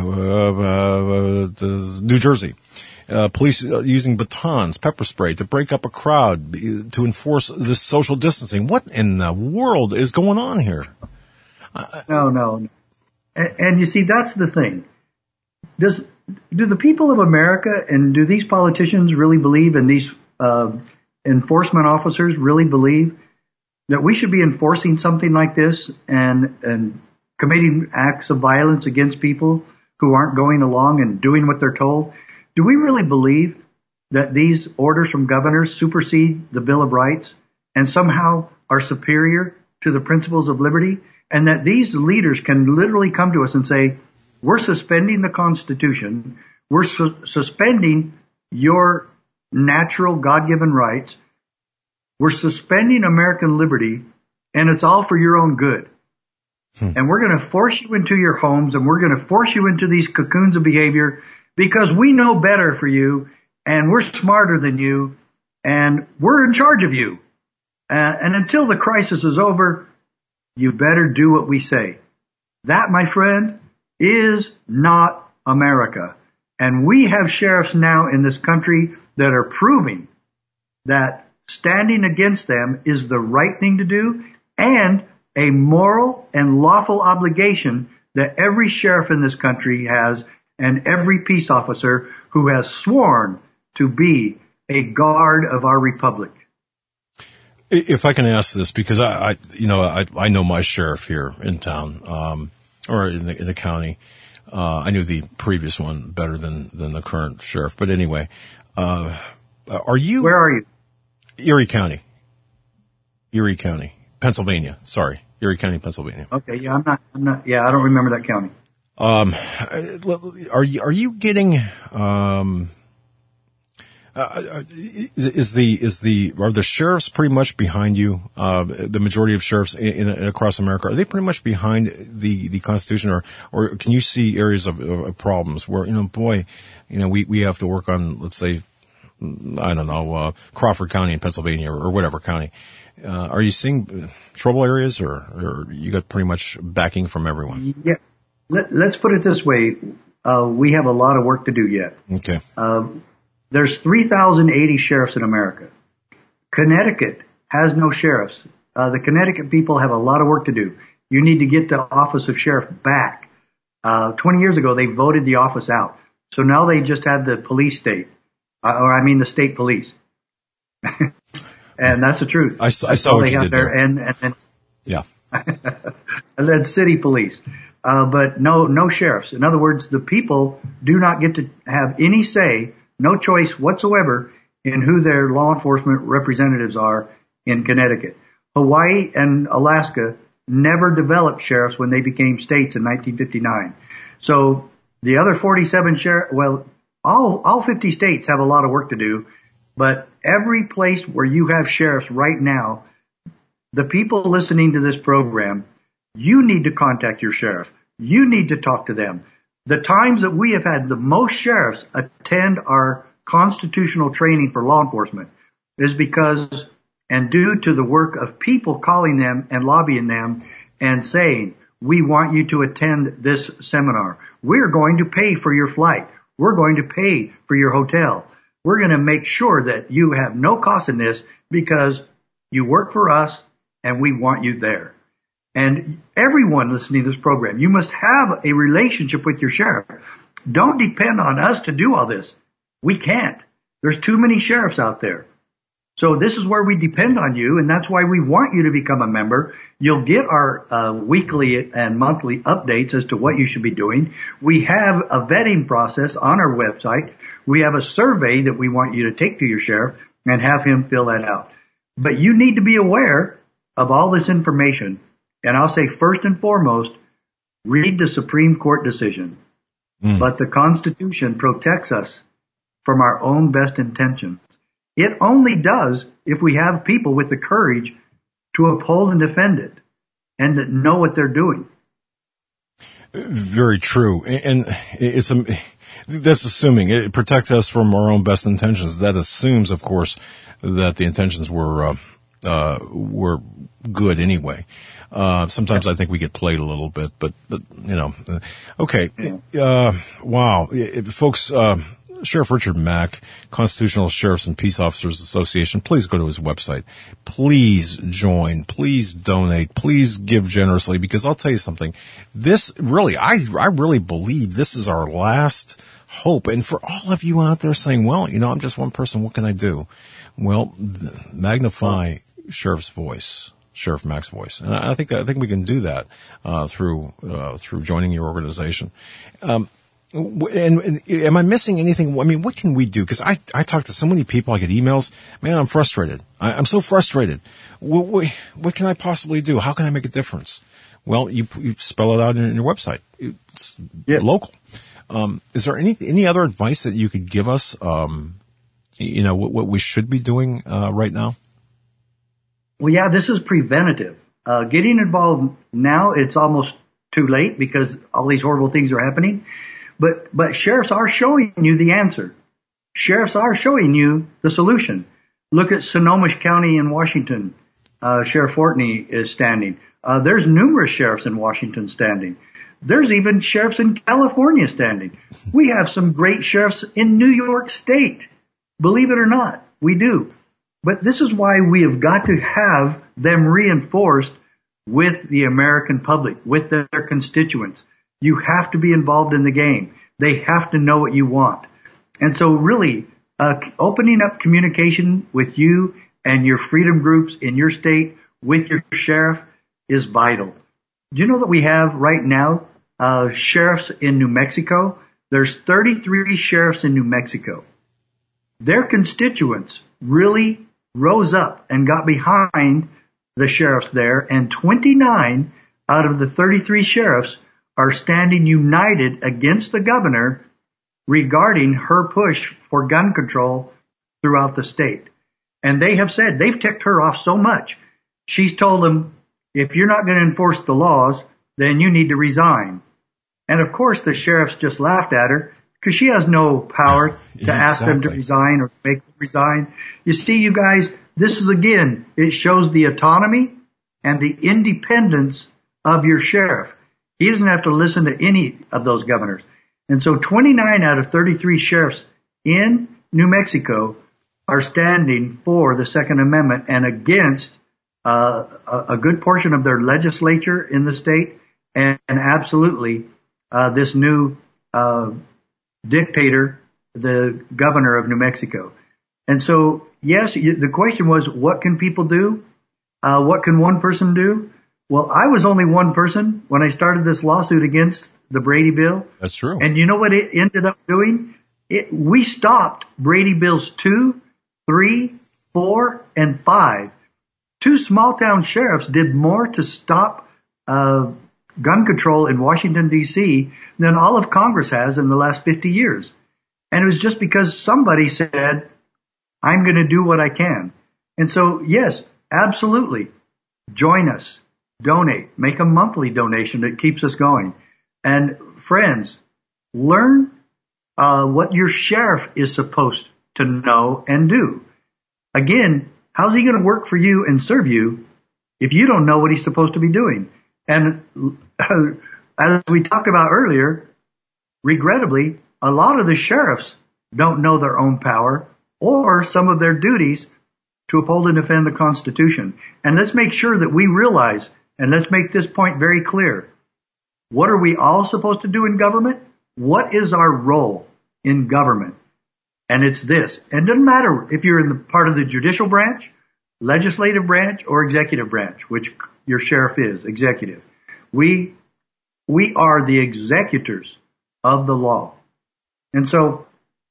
Jersey. Police using batons, pepper spray to break up a crowd to enforce this social distancing. What in the world is going on here? No. And you see, that's the thing. Do the people of America and do these politicians really believe, and these enforcement officers really believe that we should be enforcing something like this and committing acts of violence against people who aren't going along and doing what they're told? Do we really believe that these orders from governors supersede the Bill of Rights and somehow are superior to the principles of liberty? And that these leaders can literally come to us and say, we're suspending the Constitution, we're suspending your natural God-given rights, we're suspending American liberty, and it's all for your own good. And we're going to force you into your homes, and we're going to force you into these cocoons of behavior because we know better for you, and we're smarter than you, and we're in charge of you. And until the crisis is over, you better do what we say. That, my friend, is not America. And we have sheriffs now in this country that are proving that standing against them is the right thing to do and a moral and lawful obligation that every sheriff in this country has and every peace officer who has sworn to be a guard of our republic. If I can ask this, because I know my sheriff here in town, or in the county. I knew the previous one better than the current sheriff. But anyway, are you? Where are you? Erie County, Pennsylvania. Sorry, Erie County, Pennsylvania. Okay, yeah, I'm not. Yeah, I don't remember that county. Are you getting? Are the sheriffs pretty much behind you? The majority of sheriffs across America, are they pretty much behind the Constitution, or can you see areas of problems where, we have to work on, let's say, I don't know, Crawford County in Pennsylvania or whatever county. Are you seeing trouble areas, or you got pretty much backing from everyone? Yeah. Let's put it this way. We have a lot of work to do yet. Okay. There's 3,080 sheriffs in America. Connecticut has no sheriffs. The Connecticut people have a lot of work to do. You need to get the office of sheriff back. 20 years ago, they voted the office out. So now they just have the police state, the state police. And that's the truth. I saw what you did there. And yeah. And then city police. But no sheriffs. In other words, the people do not get to have any say, no choice whatsoever in who their law enforcement representatives are in Connecticut. Hawaii and Alaska never developed sheriffs when they became states in 1959. So the other 47 all 50 states have a lot of work to do, but every place where you have sheriffs right now, the people listening to this program, you need to contact your sheriff. You need to talk to them. The times that we have had the most sheriffs attend our constitutional training for law enforcement is because, and due to the work of people calling them and lobbying them and saying, we want you to attend this seminar. We're going to pay for your flight. We're going to pay for your hotel. We're going to make sure that you have no cost in this because you work for us and we want you there. And everyone listening to this program, you must have a relationship with your sheriff. Don't depend on us to do all this. We can't. There's too many sheriffs out there. So this is where we depend on you, and that's why we want you to become a member. You'll get our weekly and monthly updates as to what you should be doing. We have a vetting process on our website. We have a survey that we want you to take to your sheriff and have him fill that out. But you need to be aware of all this information. And I'll say first and foremost, read the Supreme Court decision. But the Constitution protects us from our own best intentions. It only does if we have people with the courage to uphold and defend it and that know what they're doing. Very true. And that's assuming it protects us from our own best intentions. That assumes, of course, that the intentions were good anyway. Sometimes I think we get played a little bit, but okay. Wow. Folks, Sheriff Richard Mack, Constitutional Sheriffs and Peace Officers Association, please go to his website. Please join. Please donate. Please give generously, because I'll tell you something. This really, I really believe this is our last hope. And for all of you out there saying, well, I'm just one person, what can I do? Well, magnify Sheriff's voice. Sheriff Mack's voice. And I think we can do that, through joining your organization. And am I missing anything? I mean, what can we do? Cause I talk to so many people, I get emails. Man, I'm frustrated. I'm so frustrated. What can I possibly do? How can I make a difference? Well, you spell it out in your website. It's local. Is there any other advice that you could give us? What we should be doing, right now? Well, yeah, this is preventative. Getting involved now, it's almost too late because all these horrible things are happening. But sheriffs are showing you the answer. Sheriffs are showing you the solution. Look at Sonoma County in Washington. Sheriff Fortney is standing. There's numerous sheriffs in Washington standing. There's even sheriffs in California standing. We have some great sheriffs in New York State. Believe it or not, we do. But this is why we have got to have them reinforced with the American public, with their constituents. You have to be involved in the game. They have to know what you want. And so really, opening up communication with you and your freedom groups in your state with your sheriff is vital. Do you know that we have right now sheriffs in New Mexico? There's 33 sheriffs in New Mexico. Their constituents really rose up and got behind the sheriffs there, and 29 out of the 33 sheriffs are standing united against the governor regarding her push for gun control throughout the state. And they have said, they've ticked her off so much. She's told them, if you're not going to enforce the laws, then you need to resign. And of course, the sheriffs just laughed at her because she has no power to ask them to resign or make them resign. You see, you guys, this is again, it shows the autonomy and the independence of your sheriff. He doesn't have to listen to any of those governors. And so 29 out of 33 sheriffs in New Mexico are standing for the Second Amendment and against a good portion of their legislature in the state and absolutely this new dictator, the governor of New Mexico. And so, yes, the question was, what can people do? What can one person do? Well, I was only one person when I started this lawsuit against the Brady bill. That's true. And you know what it ended up doing? We stopped Brady bills 2, 3, 4, and 5. 2 small town sheriffs did more to stop gun control in Washington, D.C. than all of Congress has in the last 50 years. And it was just because somebody said, I'm going to do what I can. And so, yes, absolutely. Join us. Donate. Make a monthly donation that keeps us going. And friends, learn what your sheriff is supposed to know and do. Again, how's he going to work for you and serve you if you don't know what he's supposed to be doing? And as we talked about earlier, regrettably, a lot of the sheriffs don't know their own power or some of their duties to uphold and defend the Constitution. And let's make sure that we realize, and let's make this point very clear, what are we all supposed to do in government? What is our role in government? And it's this. And it doesn't matter if you're in the part of the judicial branch, legislative branch, or executive branch, which your sheriff is, executive. We are the executors of the law. And so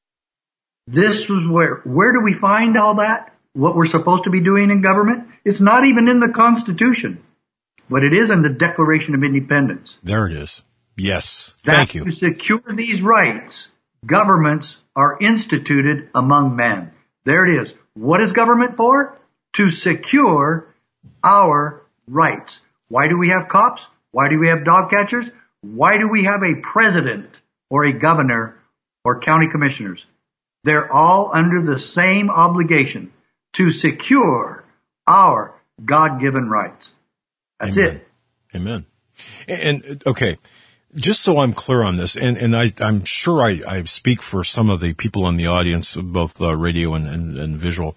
this was where do we find all that? What we're supposed to be doing in government? It's not even in the Constitution, but it is in the Declaration of Independence. There it is. Yes. Thank you. To secure these rights, governments are instituted among men. There it is. What is government for? To secure our rights. Why do we have cops? Why do we have dog catchers? Why do we have a president or a governor or county commissioners? They're all under the same obligation to secure our God-given rights. That's Amen. it. Amen. And okay, just so I'm clear on this, and I'm sure I speak for some of the people in the audience, both radio and visual.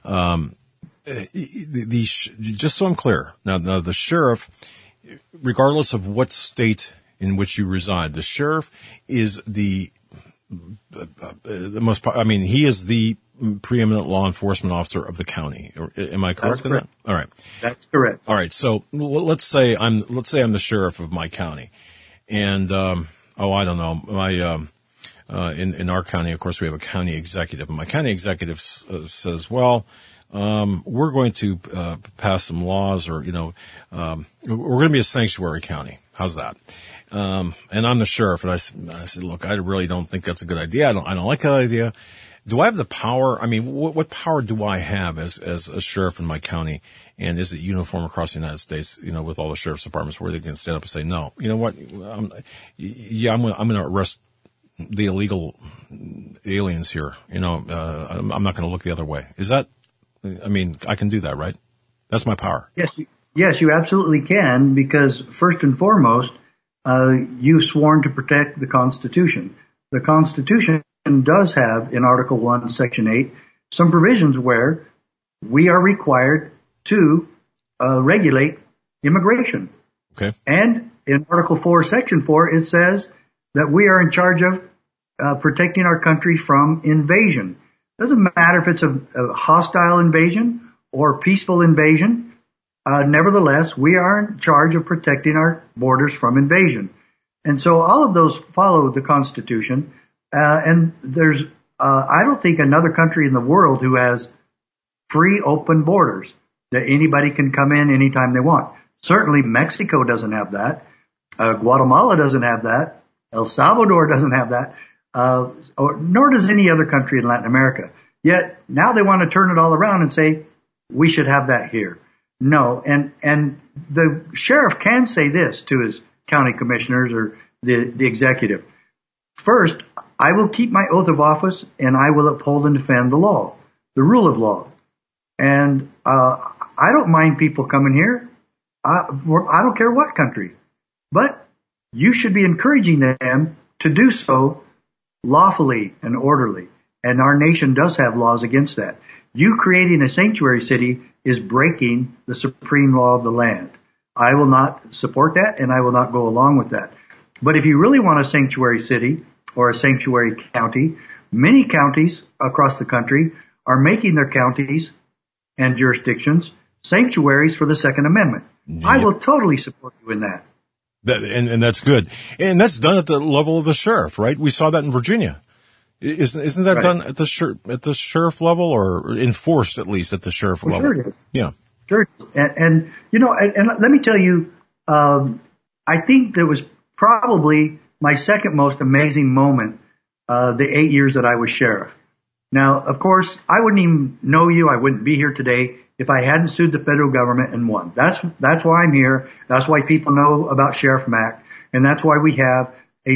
Just so I'm clear, now the sheriff, regardless of what state in which you reside, the sheriff is the most. I mean, he is the preeminent law enforcement officer of the county. Am I correct in that? All right. That's correct. All right. So let's say I'm the sheriff of my county, and I don't know, in our county, of course, we have a county executive, and my county executive says, well, we're going to pass some laws, or we're going to be a sanctuary county. How's that? And I'm the sheriff, and I said, look, I really don't think that's a good idea. I don't like that idea. Do I have the power? I mean, what power do I have as a sheriff in my county? And is it uniform across the United States, with all the sheriff's departments where they can stand up and say, no, you know what? I'm going to arrest the illegal aliens here. I'm not going to look the other way. Is that, I can do that, right? That's my power. Yes, you absolutely can, because first and foremost, you've sworn to protect the Constitution. The Constitution does have, in Article 1, Section 8, some provisions where we are required to regulate immigration. Okay. And in Article 4, Section 4, it says that we are in charge of protecting our country from invasion. Doesn't matter if it's a hostile invasion or peaceful invasion. Nevertheless, we are in charge of protecting our borders from invasion. And so all of those follow the Constitution. And there's, I don't think another country in the world who has free, open borders that anybody can come in anytime they want. Certainly Mexico doesn't have that. Guatemala doesn't have that. El Salvador doesn't have that. Nor does any other country in Latin America. Yet now they want to turn it all around and say, we should have that here. No. And the sheriff can say this to his county commissioners or the executive. First, I will keep my oath of office and I will uphold and defend the law, the rule of law. And I don't mind people coming here. I don't care what country. But you should be encouraging them to do so lawfully and orderly. And our nation does have laws against that. You creating a sanctuary city is breaking the supreme law of the land. I will not support that, and I will not go along with that. But if you really want a sanctuary city or a sanctuary county, many counties across the country are making their counties and jurisdictions sanctuaries for the Second Amendment. Yeah. I will totally support you in that. And that's good. And that's done at the level of the sheriff, right? We saw that in Virginia. Isn't that right. Done at the sheriff level, or enforced at least at the sheriff level? Sure it is. Yeah. Sure. And let me tell you, I think that was probably my second most amazing moment, the 8 years that I was sheriff. Now, of course, I wouldn't even know you. I wouldn't be here today if I hadn't sued the federal government and won. That's why I'm here. That's why people know about Sheriff Mack. And that's why we have a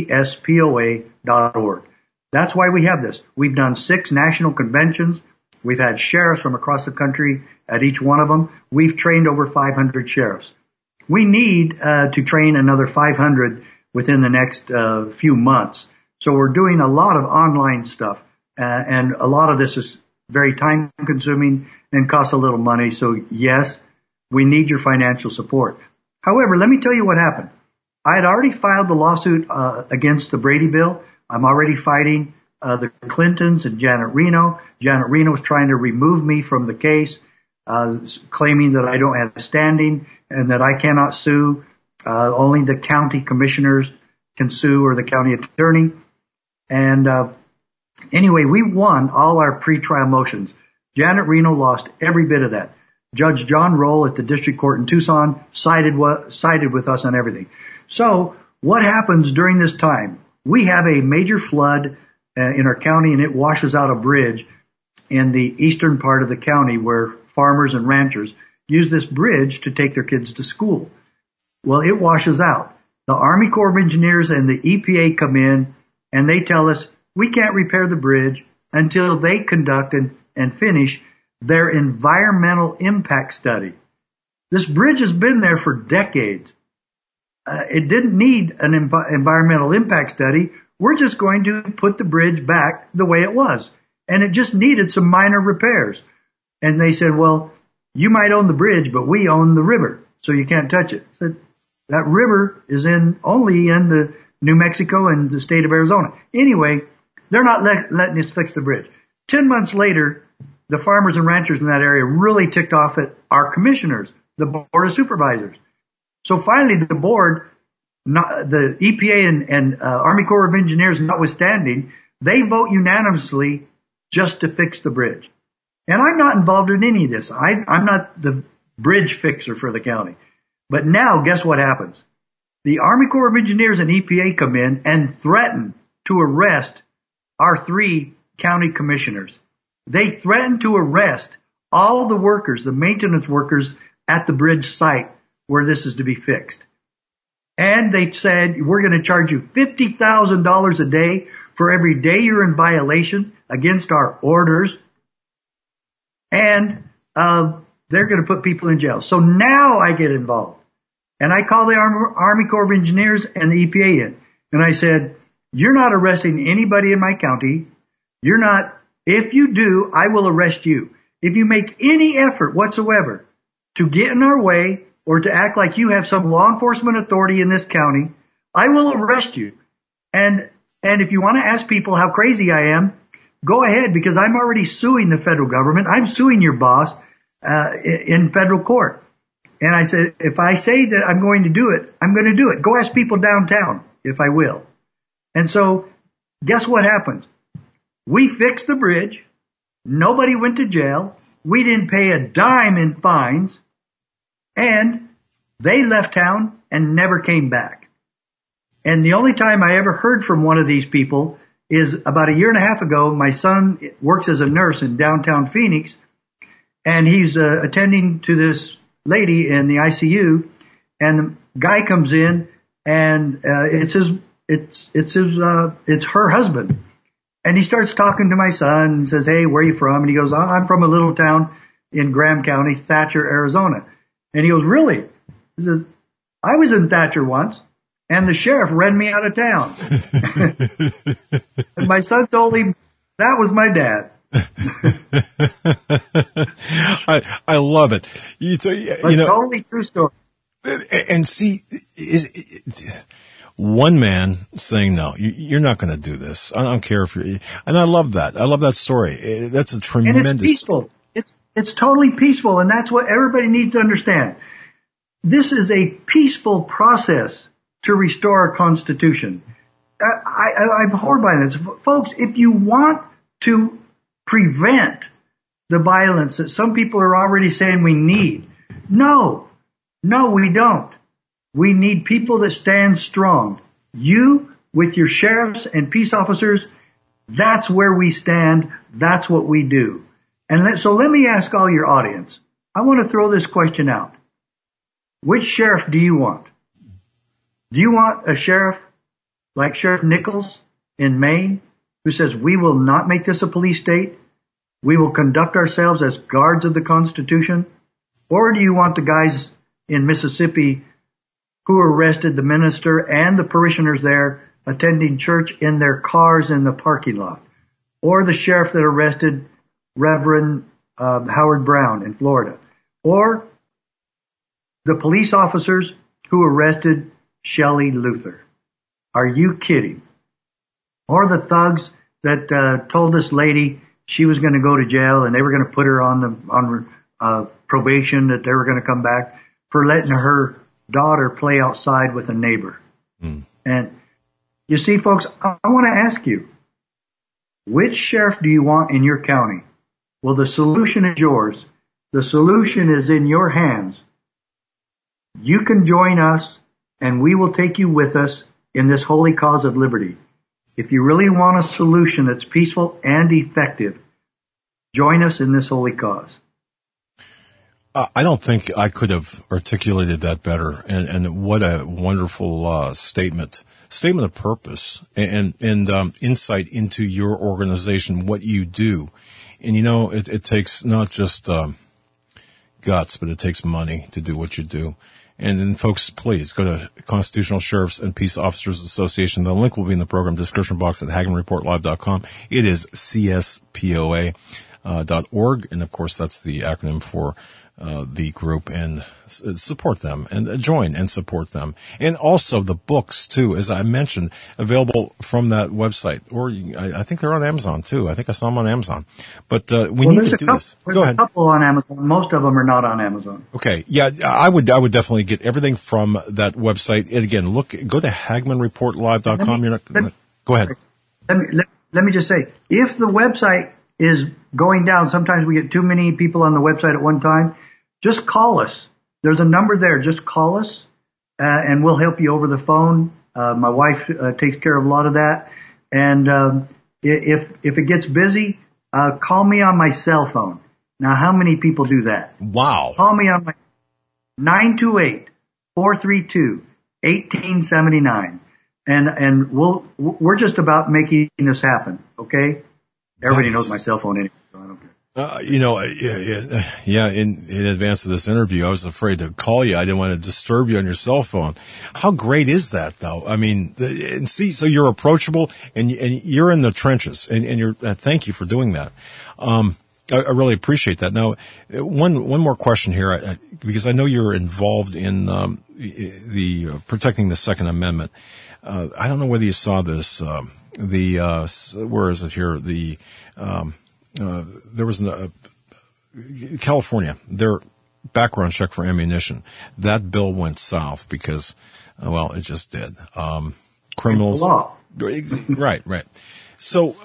CSPOA.org. That's why we have this. We've done 6 national conventions. We've had sheriffs from across the country at each one of them. We've trained over 500 sheriffs. We need to train another 500 within the next few months. So we're doing a lot of online stuff. And a lot of this is very time consuming and costs a little money. So yes, we need your financial support. However, let me tell you what happened. I had already filed the lawsuit against the Brady bill. I'm already fighting the Clintons and Janet Reno. Janet Reno was trying to remove me from the case, claiming that I don't have standing and that I cannot sue. Only the county commissioners can sue, or the county attorney. And anyway, we won all our pretrial motions. Janet Reno lost every bit of that. Judge John Roll at the district court in Tucson sided with us on everything. So what happens during this time? We have a major flood in our county, and it washes out a bridge in the eastern part of the county where farmers and ranchers use this bridge to take their kids to school. Well, it washes out. The Army Corps of Engineers and the EPA come in, and they tell us we can't repair the bridge until they conduct and finish their environmental impact study. This bridge has been there for decades. It didn't need an environmental impact study. We're just going to put the bridge back the way it was. And it just needed some minor repairs. And they said, well, you might own the bridge, but we own the river, so you can't touch it. I said, that river is only in the New Mexico and the state of Arizona. Anyway, they're not letting us fix the bridge. 10 months later, the farmers and ranchers in that area really ticked off at our commissioners, the Board of Supervisors. So finally, the board, the EPA and Army Corps of Engineers notwithstanding, they vote unanimously just to fix the bridge. And I'm not involved in any of this. I'm not the bridge fixer for the county. But now, guess what happens? The Army Corps of Engineers and EPA come in and threaten to arrest our 3 county commissioners. They threatened to arrest all the workers, the maintenance workers at the bridge site where this is to be fixed. And they said, we're going to charge you $50,000 a day for every day you're in violation against our orders. And they're going to put people in jail. So now I get involved. And I call the Army Corps of Engineers and the EPA in. And I said, you're not arresting anybody in my county. You're not. If you do, I will arrest you. If you make any effort whatsoever to get in our way or to act like you have some law enforcement authority in this county, I will arrest you. And if you want to ask people how crazy I am, go ahead, because I'm already suing the federal government. I'm suing your boss in federal court. And I said, if I say that I'm going to do it, I'm going to do it. Go ask people downtown if I will. And so guess what happens? We fixed the bridge. Nobody went to jail. We didn't pay a dime in fines. And they left town and never came back. And the only time I ever heard from one of these people is about a year and a half ago. My son works as a nurse in downtown Phoenix, and he's attending to this lady in the ICU, and the guy comes in, and it's her husband. And he starts talking to my son and says, hey, where are you from? And he goes, I'm from a little town in Graham County, Thatcher, Arizona. And he goes, really? He says, I was in Thatcher once, and the sheriff ran me out of town. And my son told him, that was my dad. I love it. Totally true story. And see, one man saying, no, you're not going to do this. I don't care if you're, and I love that. I love that story. That's a tremendous. And it's peaceful. It's totally peaceful. And that's what everybody needs to understand. This is a peaceful process to restore our Constitution. I'm horrified by this. Folks, if you want to prevent the violence that some people are already saying we need, no, we don't. We need people that stand strong. You, with your sheriffs and peace officers, that's where we stand. That's what we do. And so let me ask all your audience. I want to throw this question out. Which sheriff do you want? Do you want a sheriff like Sheriff Nichols in Maine, who says we will not make this a police state? We will conduct ourselves as guards of the Constitution? Or do you want the guys in Mississippi who arrested the minister and the parishioners there attending church in their cars in the parking lot? Or the sheriff that arrested Reverend Howard Brown in Florida? Or the police officers who arrested Shelley Luther? Are you kidding? Or the thugs that told this lady she was going to go to jail and they were going to put her on probation, that they were going to come back, for letting her daughter play outside with a neighbor. And you see, folks, I want to ask you, which sheriff do you want in your county? Well, the solution is yours. The solution is in your hands. You can join us, and we will take you with us in this holy cause of liberty. If you really want a solution that's peaceful and effective, join us in this holy cause. I don't think I could have articulated that better. And what a wonderful statement of purpose and insight into your organization, what you do. And it takes not just guts, but it takes money to do what you do. And then, folks, please go to Constitutional Sheriffs and Peace Officers Association. The link will be in the program description box at HagmannReportLive.com. It is CSPOA.org. And of course, that's the acronym for the group, and support them and join and support them. And also the books too, as I mentioned, available from that website, or I think they're on Amazon too. I think I saw them on Amazon, but we need to do this. Go ahead. There's a couple on Amazon. Most of them are not on Amazon. Okay. Yeah. I would definitely get everything from that website. And again, go to HagmannReportLive.com. Go ahead. Let me just say, if the website is going down, sometimes we get too many people on the website at one time, just call us. There's a number there. Just call us, and we'll help you over the phone. My wife takes care of a lot of that. And If it gets busy, call me on my cell phone. Now, how many people do that? Wow. Call me on my 928-432-1879. And we're just about making this happen. Okay. Everybody knows my cell phone anyway, so I don't care. In advance of this interview, I was afraid to call you. I didn't want to disturb you on your cell phone. How great is that, though? I mean, so you're approachable and you're in the trenches, and you're, thank you for doing that. I really appreciate that. Now, one more question here, because I know you're involved in, the protecting the Second Amendment. I don't know whether you saw this, where is it here? There was California, their background check for ammunition. That bill went south because, it just did. Criminals. Right. So,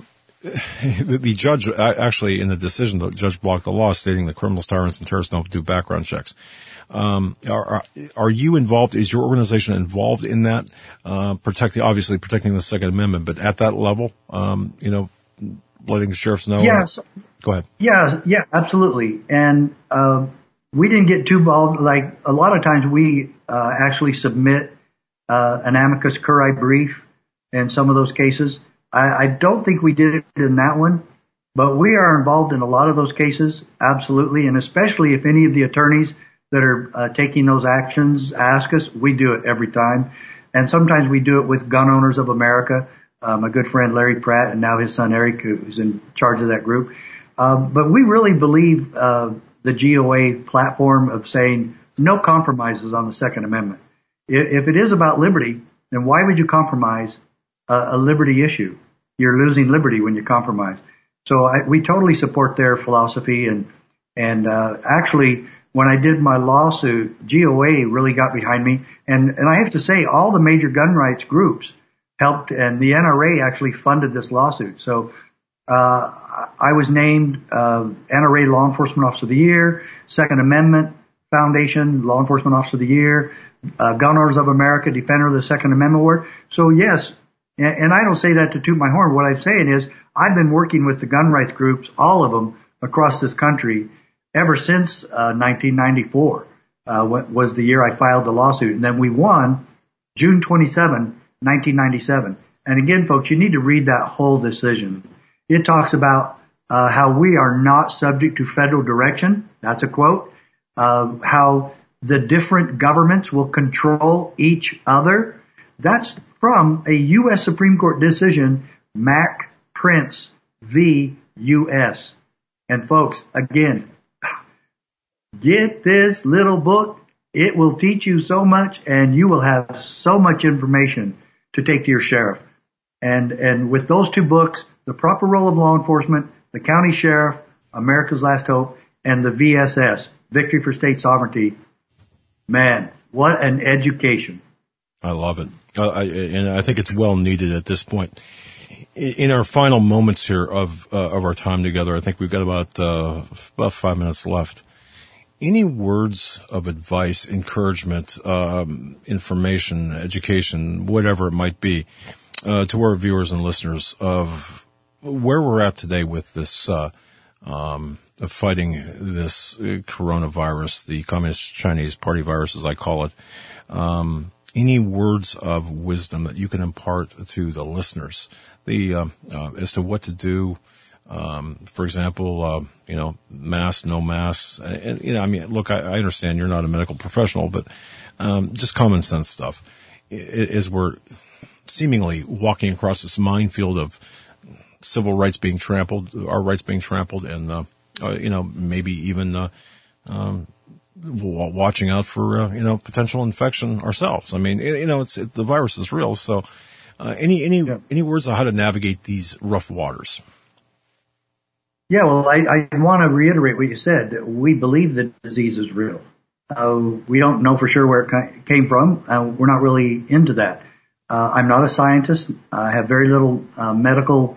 the judge, actually in the decision, the judge blocked the law stating that criminals, tyrants, and terrorists don't do background checks. Are you involved? Is your organization involved in that? Obviously protecting the Second Amendment, but at that level, letting the sheriffs know? Yes. Go ahead. Yeah, absolutely. And, we didn't get too involved. Like a lot of times we, actually submit, an amicus curiae brief in some of those cases. I don't think we did it in that one, but we are involved in a lot of those cases. Absolutely. And especially if any of the attorneys that are, taking those actions ask us, we do it every time. And sometimes we do it with Gun Owners of America. My good friend Larry Pratt and now his son Eric, who's in charge of that group. But we really believe the GOA platform of saying no compromises on the Second Amendment. If it is about liberty, then why would you compromise a liberty issue? You're losing liberty when you compromise. So we totally support their philosophy. And actually, when I did my lawsuit, GOA really got behind me. And I have to say, all the major gun rights groups helped, and the NRA actually funded this lawsuit. So, I was named, NRA Law Enforcement Officer of the Year, Second Amendment Foundation Law Enforcement Officer of the Year, Gun Owners of America Defender of the Second Amendment Award. So yes, and I don't say that to toot my horn. What I'm saying is I've been working with the gun rights groups, all of them across this country ever since, 1994, was the year I filed the lawsuit. And then we won June 27, 1997. And again, folks, you need to read that whole decision. It talks about how we are not subject to federal direction. That's a quote. How the different governments will control each other. That's from a U.S. Supreme Court decision, Mac Prince v. U.S. And folks, again, get this little book. It will teach you so much, and you will have so much information to take to your sheriff. And with those two books, The Proper Role of Law Enforcement, The County Sheriff, America's Last Hope, and the VSS, Victory for State Sovereignty, man, what an education. I love it. And I think it's well needed at this point. In our final moments here of our time together, I think we've got about 5 minutes left. Any words of advice, encouragement, information, education, whatever it might be, to our viewers and listeners of where we're at today with this, fighting this coronavirus, the Communist Chinese Party virus, as I call it. Any words of wisdom that you can impart to the listeners, as to what to do? For example, masks, no masks. And, look, I understand you're not a medical professional, but, just common sense stuff. As we're seemingly walking across this minefield of civil rights being trampled, our rights being trampled, and, maybe even, watching out for, potential infection ourselves. I mean, the virus is real. So, any words on how to navigate these rough waters? Yeah, well, I want to reiterate what you said. We believe the disease is real. We don't know for sure where it came from. We're not really into that. I'm not a scientist. I have very little medical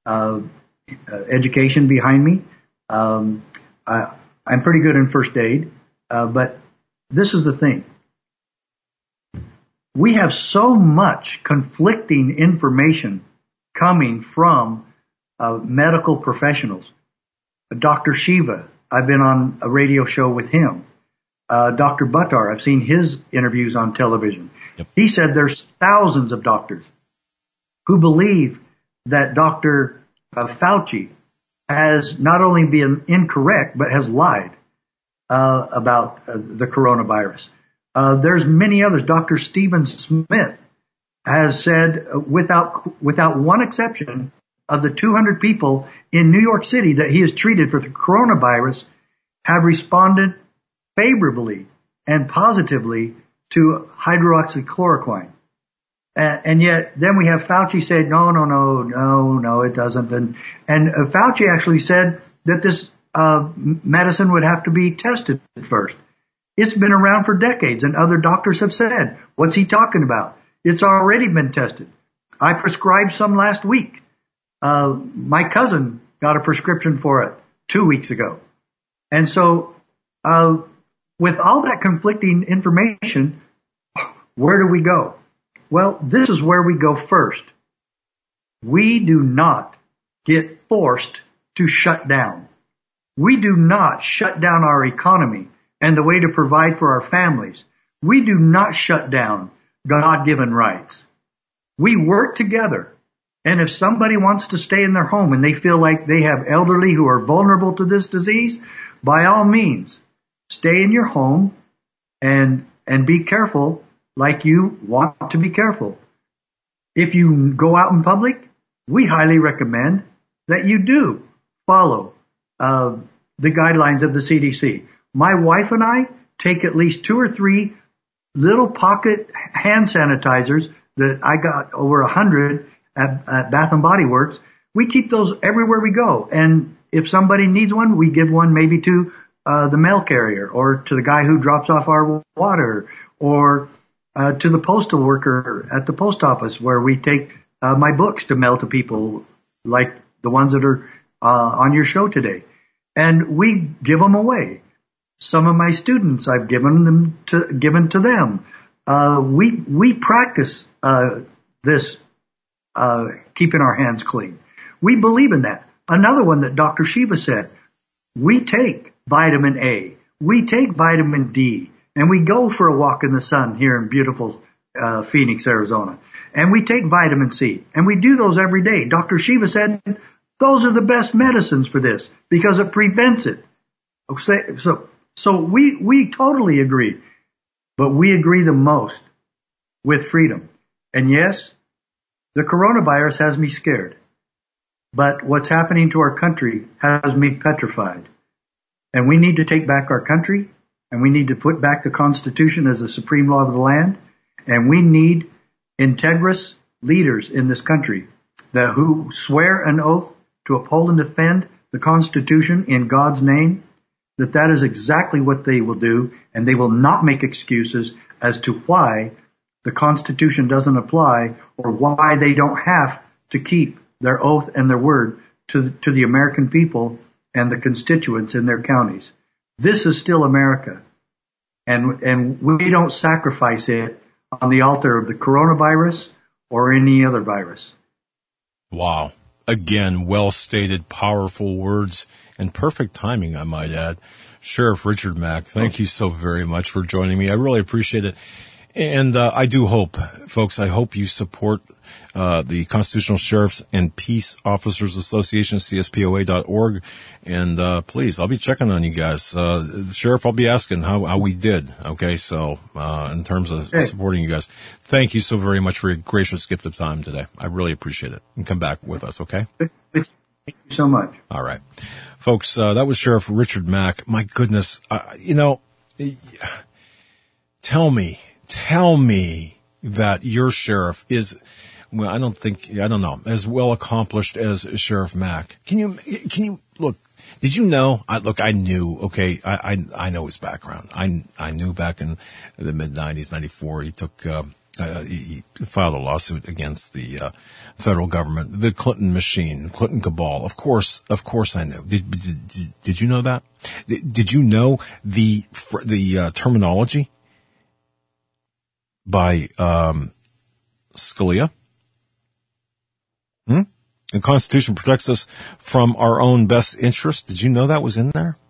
education behind me. I'm pretty good in first aid. But this is the thing. We have so much conflicting information coming from medical professionals. Dr. Shiva, I've been on a radio show with him. Dr. Buttar, I've seen his interviews on television. Yep. He said there's thousands of doctors who believe that Dr. Fauci has not only been incorrect, but has lied about the coronavirus. There's many others. Dr. Stephen Smith has said, without one exception, of the 200 people in New York City that he has treated for the coronavirus have responded favorably and positively to hydroxychloroquine. And yet then we have Fauci say, no, it doesn't. And Fauci actually said that this medicine would have to be tested first. It's been around for decades, and other doctors have said, what's he talking about? It's already been tested. I prescribed some last week. My cousin got a prescription for it 2 weeks ago. And so, with all that conflicting information, where do we go? Well, this is where we go first. We do not get forced to shut down. We do not shut down our economy and the way to provide for our families. We do not shut down God-given rights. We work together. And if somebody wants to stay in their home and they feel like they have elderly who are vulnerable to this disease, by all means, stay in your home and be careful like you want to be careful. If you go out in public, we highly recommend that you do follow the guidelines of the CDC. My wife and I take at least 2 or 3 little pocket hand sanitizers that I got over 100 at Bath and Body Works. We keep those everywhere we go. And if somebody needs one, we give one maybe to the mail carrier or to the guy who drops off our water or to the postal worker at the post office where we take my books to mail to people like the ones that are on your show today. And we give them away. Some of my students, I've given to them. We practice this keeping our hands clean. We believe in that. Another one that Dr. Shiva said, we take vitamin A, we take vitamin D, and we go for a walk in the sun here in beautiful Phoenix, Arizona. And we take vitamin C, and we do those every day. Dr. Shiva said those are the best medicines for this because it prevents it. So we totally agree, but we agree the most with freedom. And yes, the coronavirus has me scared, but what's happening to our country has me petrified. And we need to take back our country, and we need to put back the Constitution as the supreme law of the land, and we need integrous leaders in this country who swear an oath to uphold and defend the Constitution in God's name, that is exactly what they will do, and they will not make excuses as to why the Constitution doesn't apply or why they don't have to keep their oath and their word to the American people and the constituents in their counties. This is still America, and we don't sacrifice it on the altar of the coronavirus or any other virus. Wow. Again, well-stated, powerful words and perfect timing, I might add. Sheriff Richard Mack, thank you so very much for joining me. I really appreciate it. And I do hope, folks, I hope you support the Constitutional Sheriffs and Peace Officers Association, CSPOA.org. And please, I'll be checking on you guys. Sheriff, I'll be asking how we did, okay? So in terms of supporting you guys, thank you so very much for your gracious gift of time today. I really appreciate it. And come back with us, okay? Thank you so much. All right. Folks, that was Sheriff Richard Mack. My goodness, tell me that your sheriff is, well, I don't know, as well accomplished as Sheriff Mack. Can you look, did you know, I knew, okay, I know his background. I knew back in the mid-90s, 94, he took, he filed a lawsuit against the federal government, the Clinton machine, the Clinton cabal. Of course I knew. Did you know that? Did you know the terminology by Scalia? The Constitution protects us from our own best interest. Did you know that was in there?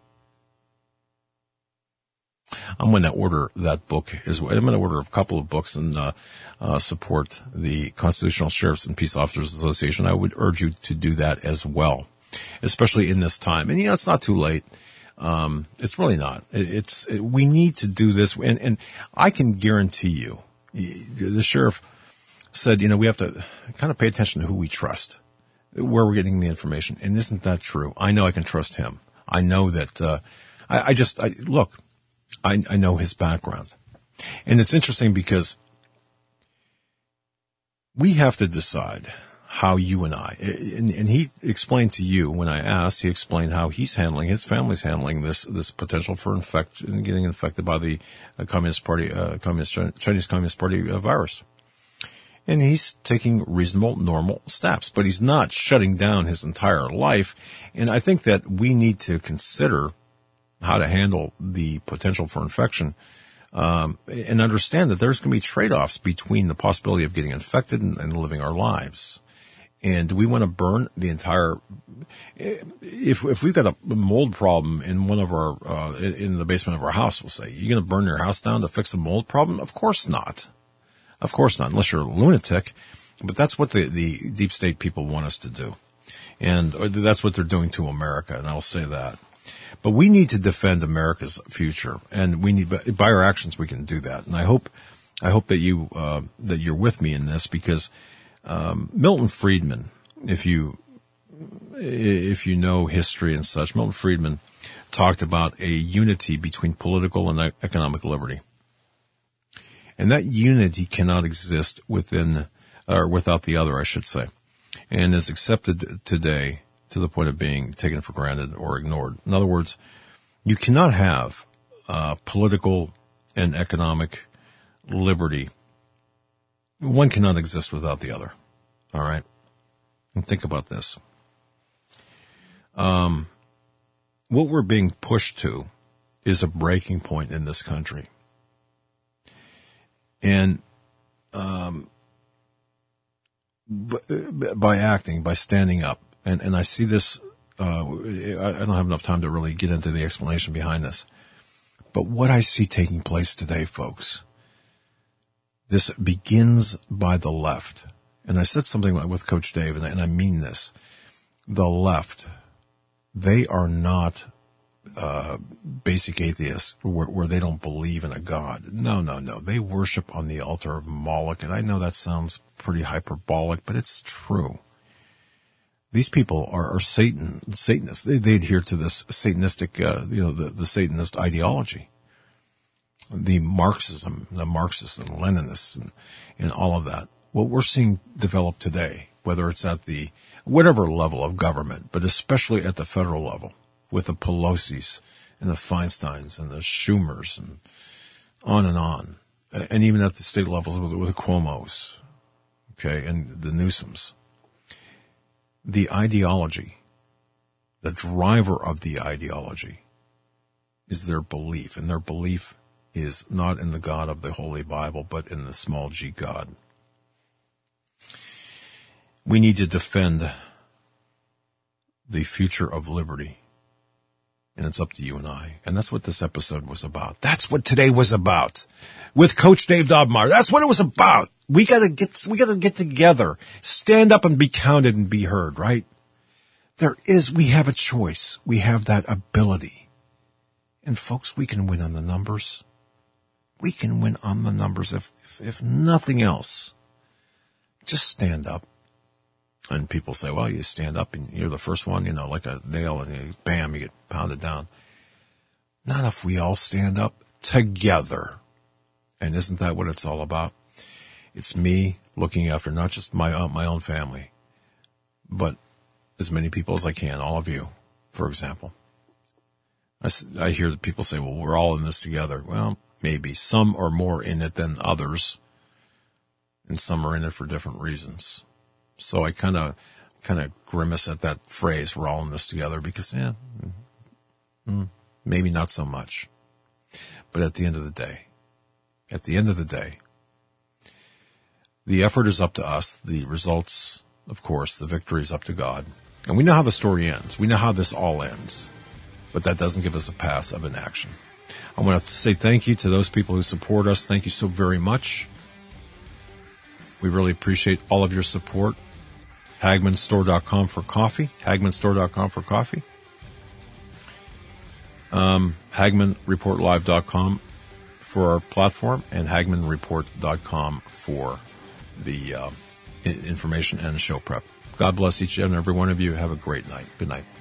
I'm going to order that book as well. I'm going to order a couple of books and support the Constitutional Sheriffs and Peace Officers Association. I would urge you to do that as well, especially in this time. And it's not too late. It's really not. We need to do this, and I can guarantee you, the sheriff said, we have to kind of pay attention to who we trust, where we're getting the information. And isn't that true? I know I can trust him. I know that, look, I know his background. And it's interesting because we have to decide how you and I, and he explained to you when I asked, he explained how his family's handling this potential for getting infected by the Chinese Communist Party virus. And he's taking reasonable, normal steps, but he's not shutting down his entire life. And I think that we need to consider how to handle the potential for infection, and understand that there's going to be trade-offs between the possibility of getting infected and living our lives. And do we want to burn the entire, if we've got a mold problem in one of our, in the basement of our house, we'll say, you're going to burn your house down to fix a mold problem? Of course not. Of course not, unless you're a lunatic. But that's what the deep state people want us to do. And that's what they're doing to America, and I'll say that. But we need to defend America's future, and by our actions, we can do that. And I hope that you're with me in this, because Milton Friedman, if you know history and such, Milton Friedman talked about a unity between political and economic liberty. And that unity cannot exist without the other, I should say, and is accepted today to the point of being taken for granted or ignored. In other words, you cannot have political and economic liberty. One cannot exist without the other. All right? And think about this. What we're being pushed to is a breaking point in this country. And by standing up, and I see this, I don't have enough time to really get into the explanation behind this. But what I see taking place today, folks, this begins by the left. And I said something with Coach Dave, and I mean this. The left, they are not basic atheists where they don't believe in a God. No. They worship on the altar of Moloch. And I know that sounds pretty hyperbolic, but it's true. These people are Satanists. They adhere to this Satanistic, the Satanist ideology. The Marxists and Leninists and all of that. What we're seeing develop today, whether it's at the whatever level of government, but especially at the federal level, with the Pelosi's and the Feinsteins and the Schumers and on, and even at the state levels with the Cuomos, okay, and the Newsoms. The ideology, the driver of the ideology, is their belief, and their belief is not in the God of the Holy Bible, but in the small g God. We need to defend the future of liberty, and it's up to you and I. And that's what this episode was about. That's what today was about with Coach Dave Daubenmire. That's what it was about. We gotta get together, stand up and be counted and be heard, right? We have a choice. We have that ability. And folks, we can win on the numbers. We can win on the numbers if nothing else. Just stand up. And people say, well, you stand up and you're the first one, like a nail, and bam, you get pounded down. Not if we all stand up together. And isn't that what it's all about? It's me looking after not just my own family, but as many people as I can, all of you, for example. I hear that people say, well, we're all in this together. Well, maybe. Some are more in it than others, and some are in it for different reasons. So I kind of grimace at that phrase, we're all in this together, because, maybe not so much. But at the end of the day, the effort is up to us. The results of course, the victory is up to God. And we know how the story ends. We know how this all ends. But that doesn't give us a pass of inaction. I want to say thank you to those people who support us. Thank you so very much. We really appreciate all of your support. HagmannStore.com for coffee. HagmannStore.com for coffee. HagmannReportLive.com for our platform, and HagmannReport.com for the information and show prep. God bless each and every one of you. Have a great night. Good night.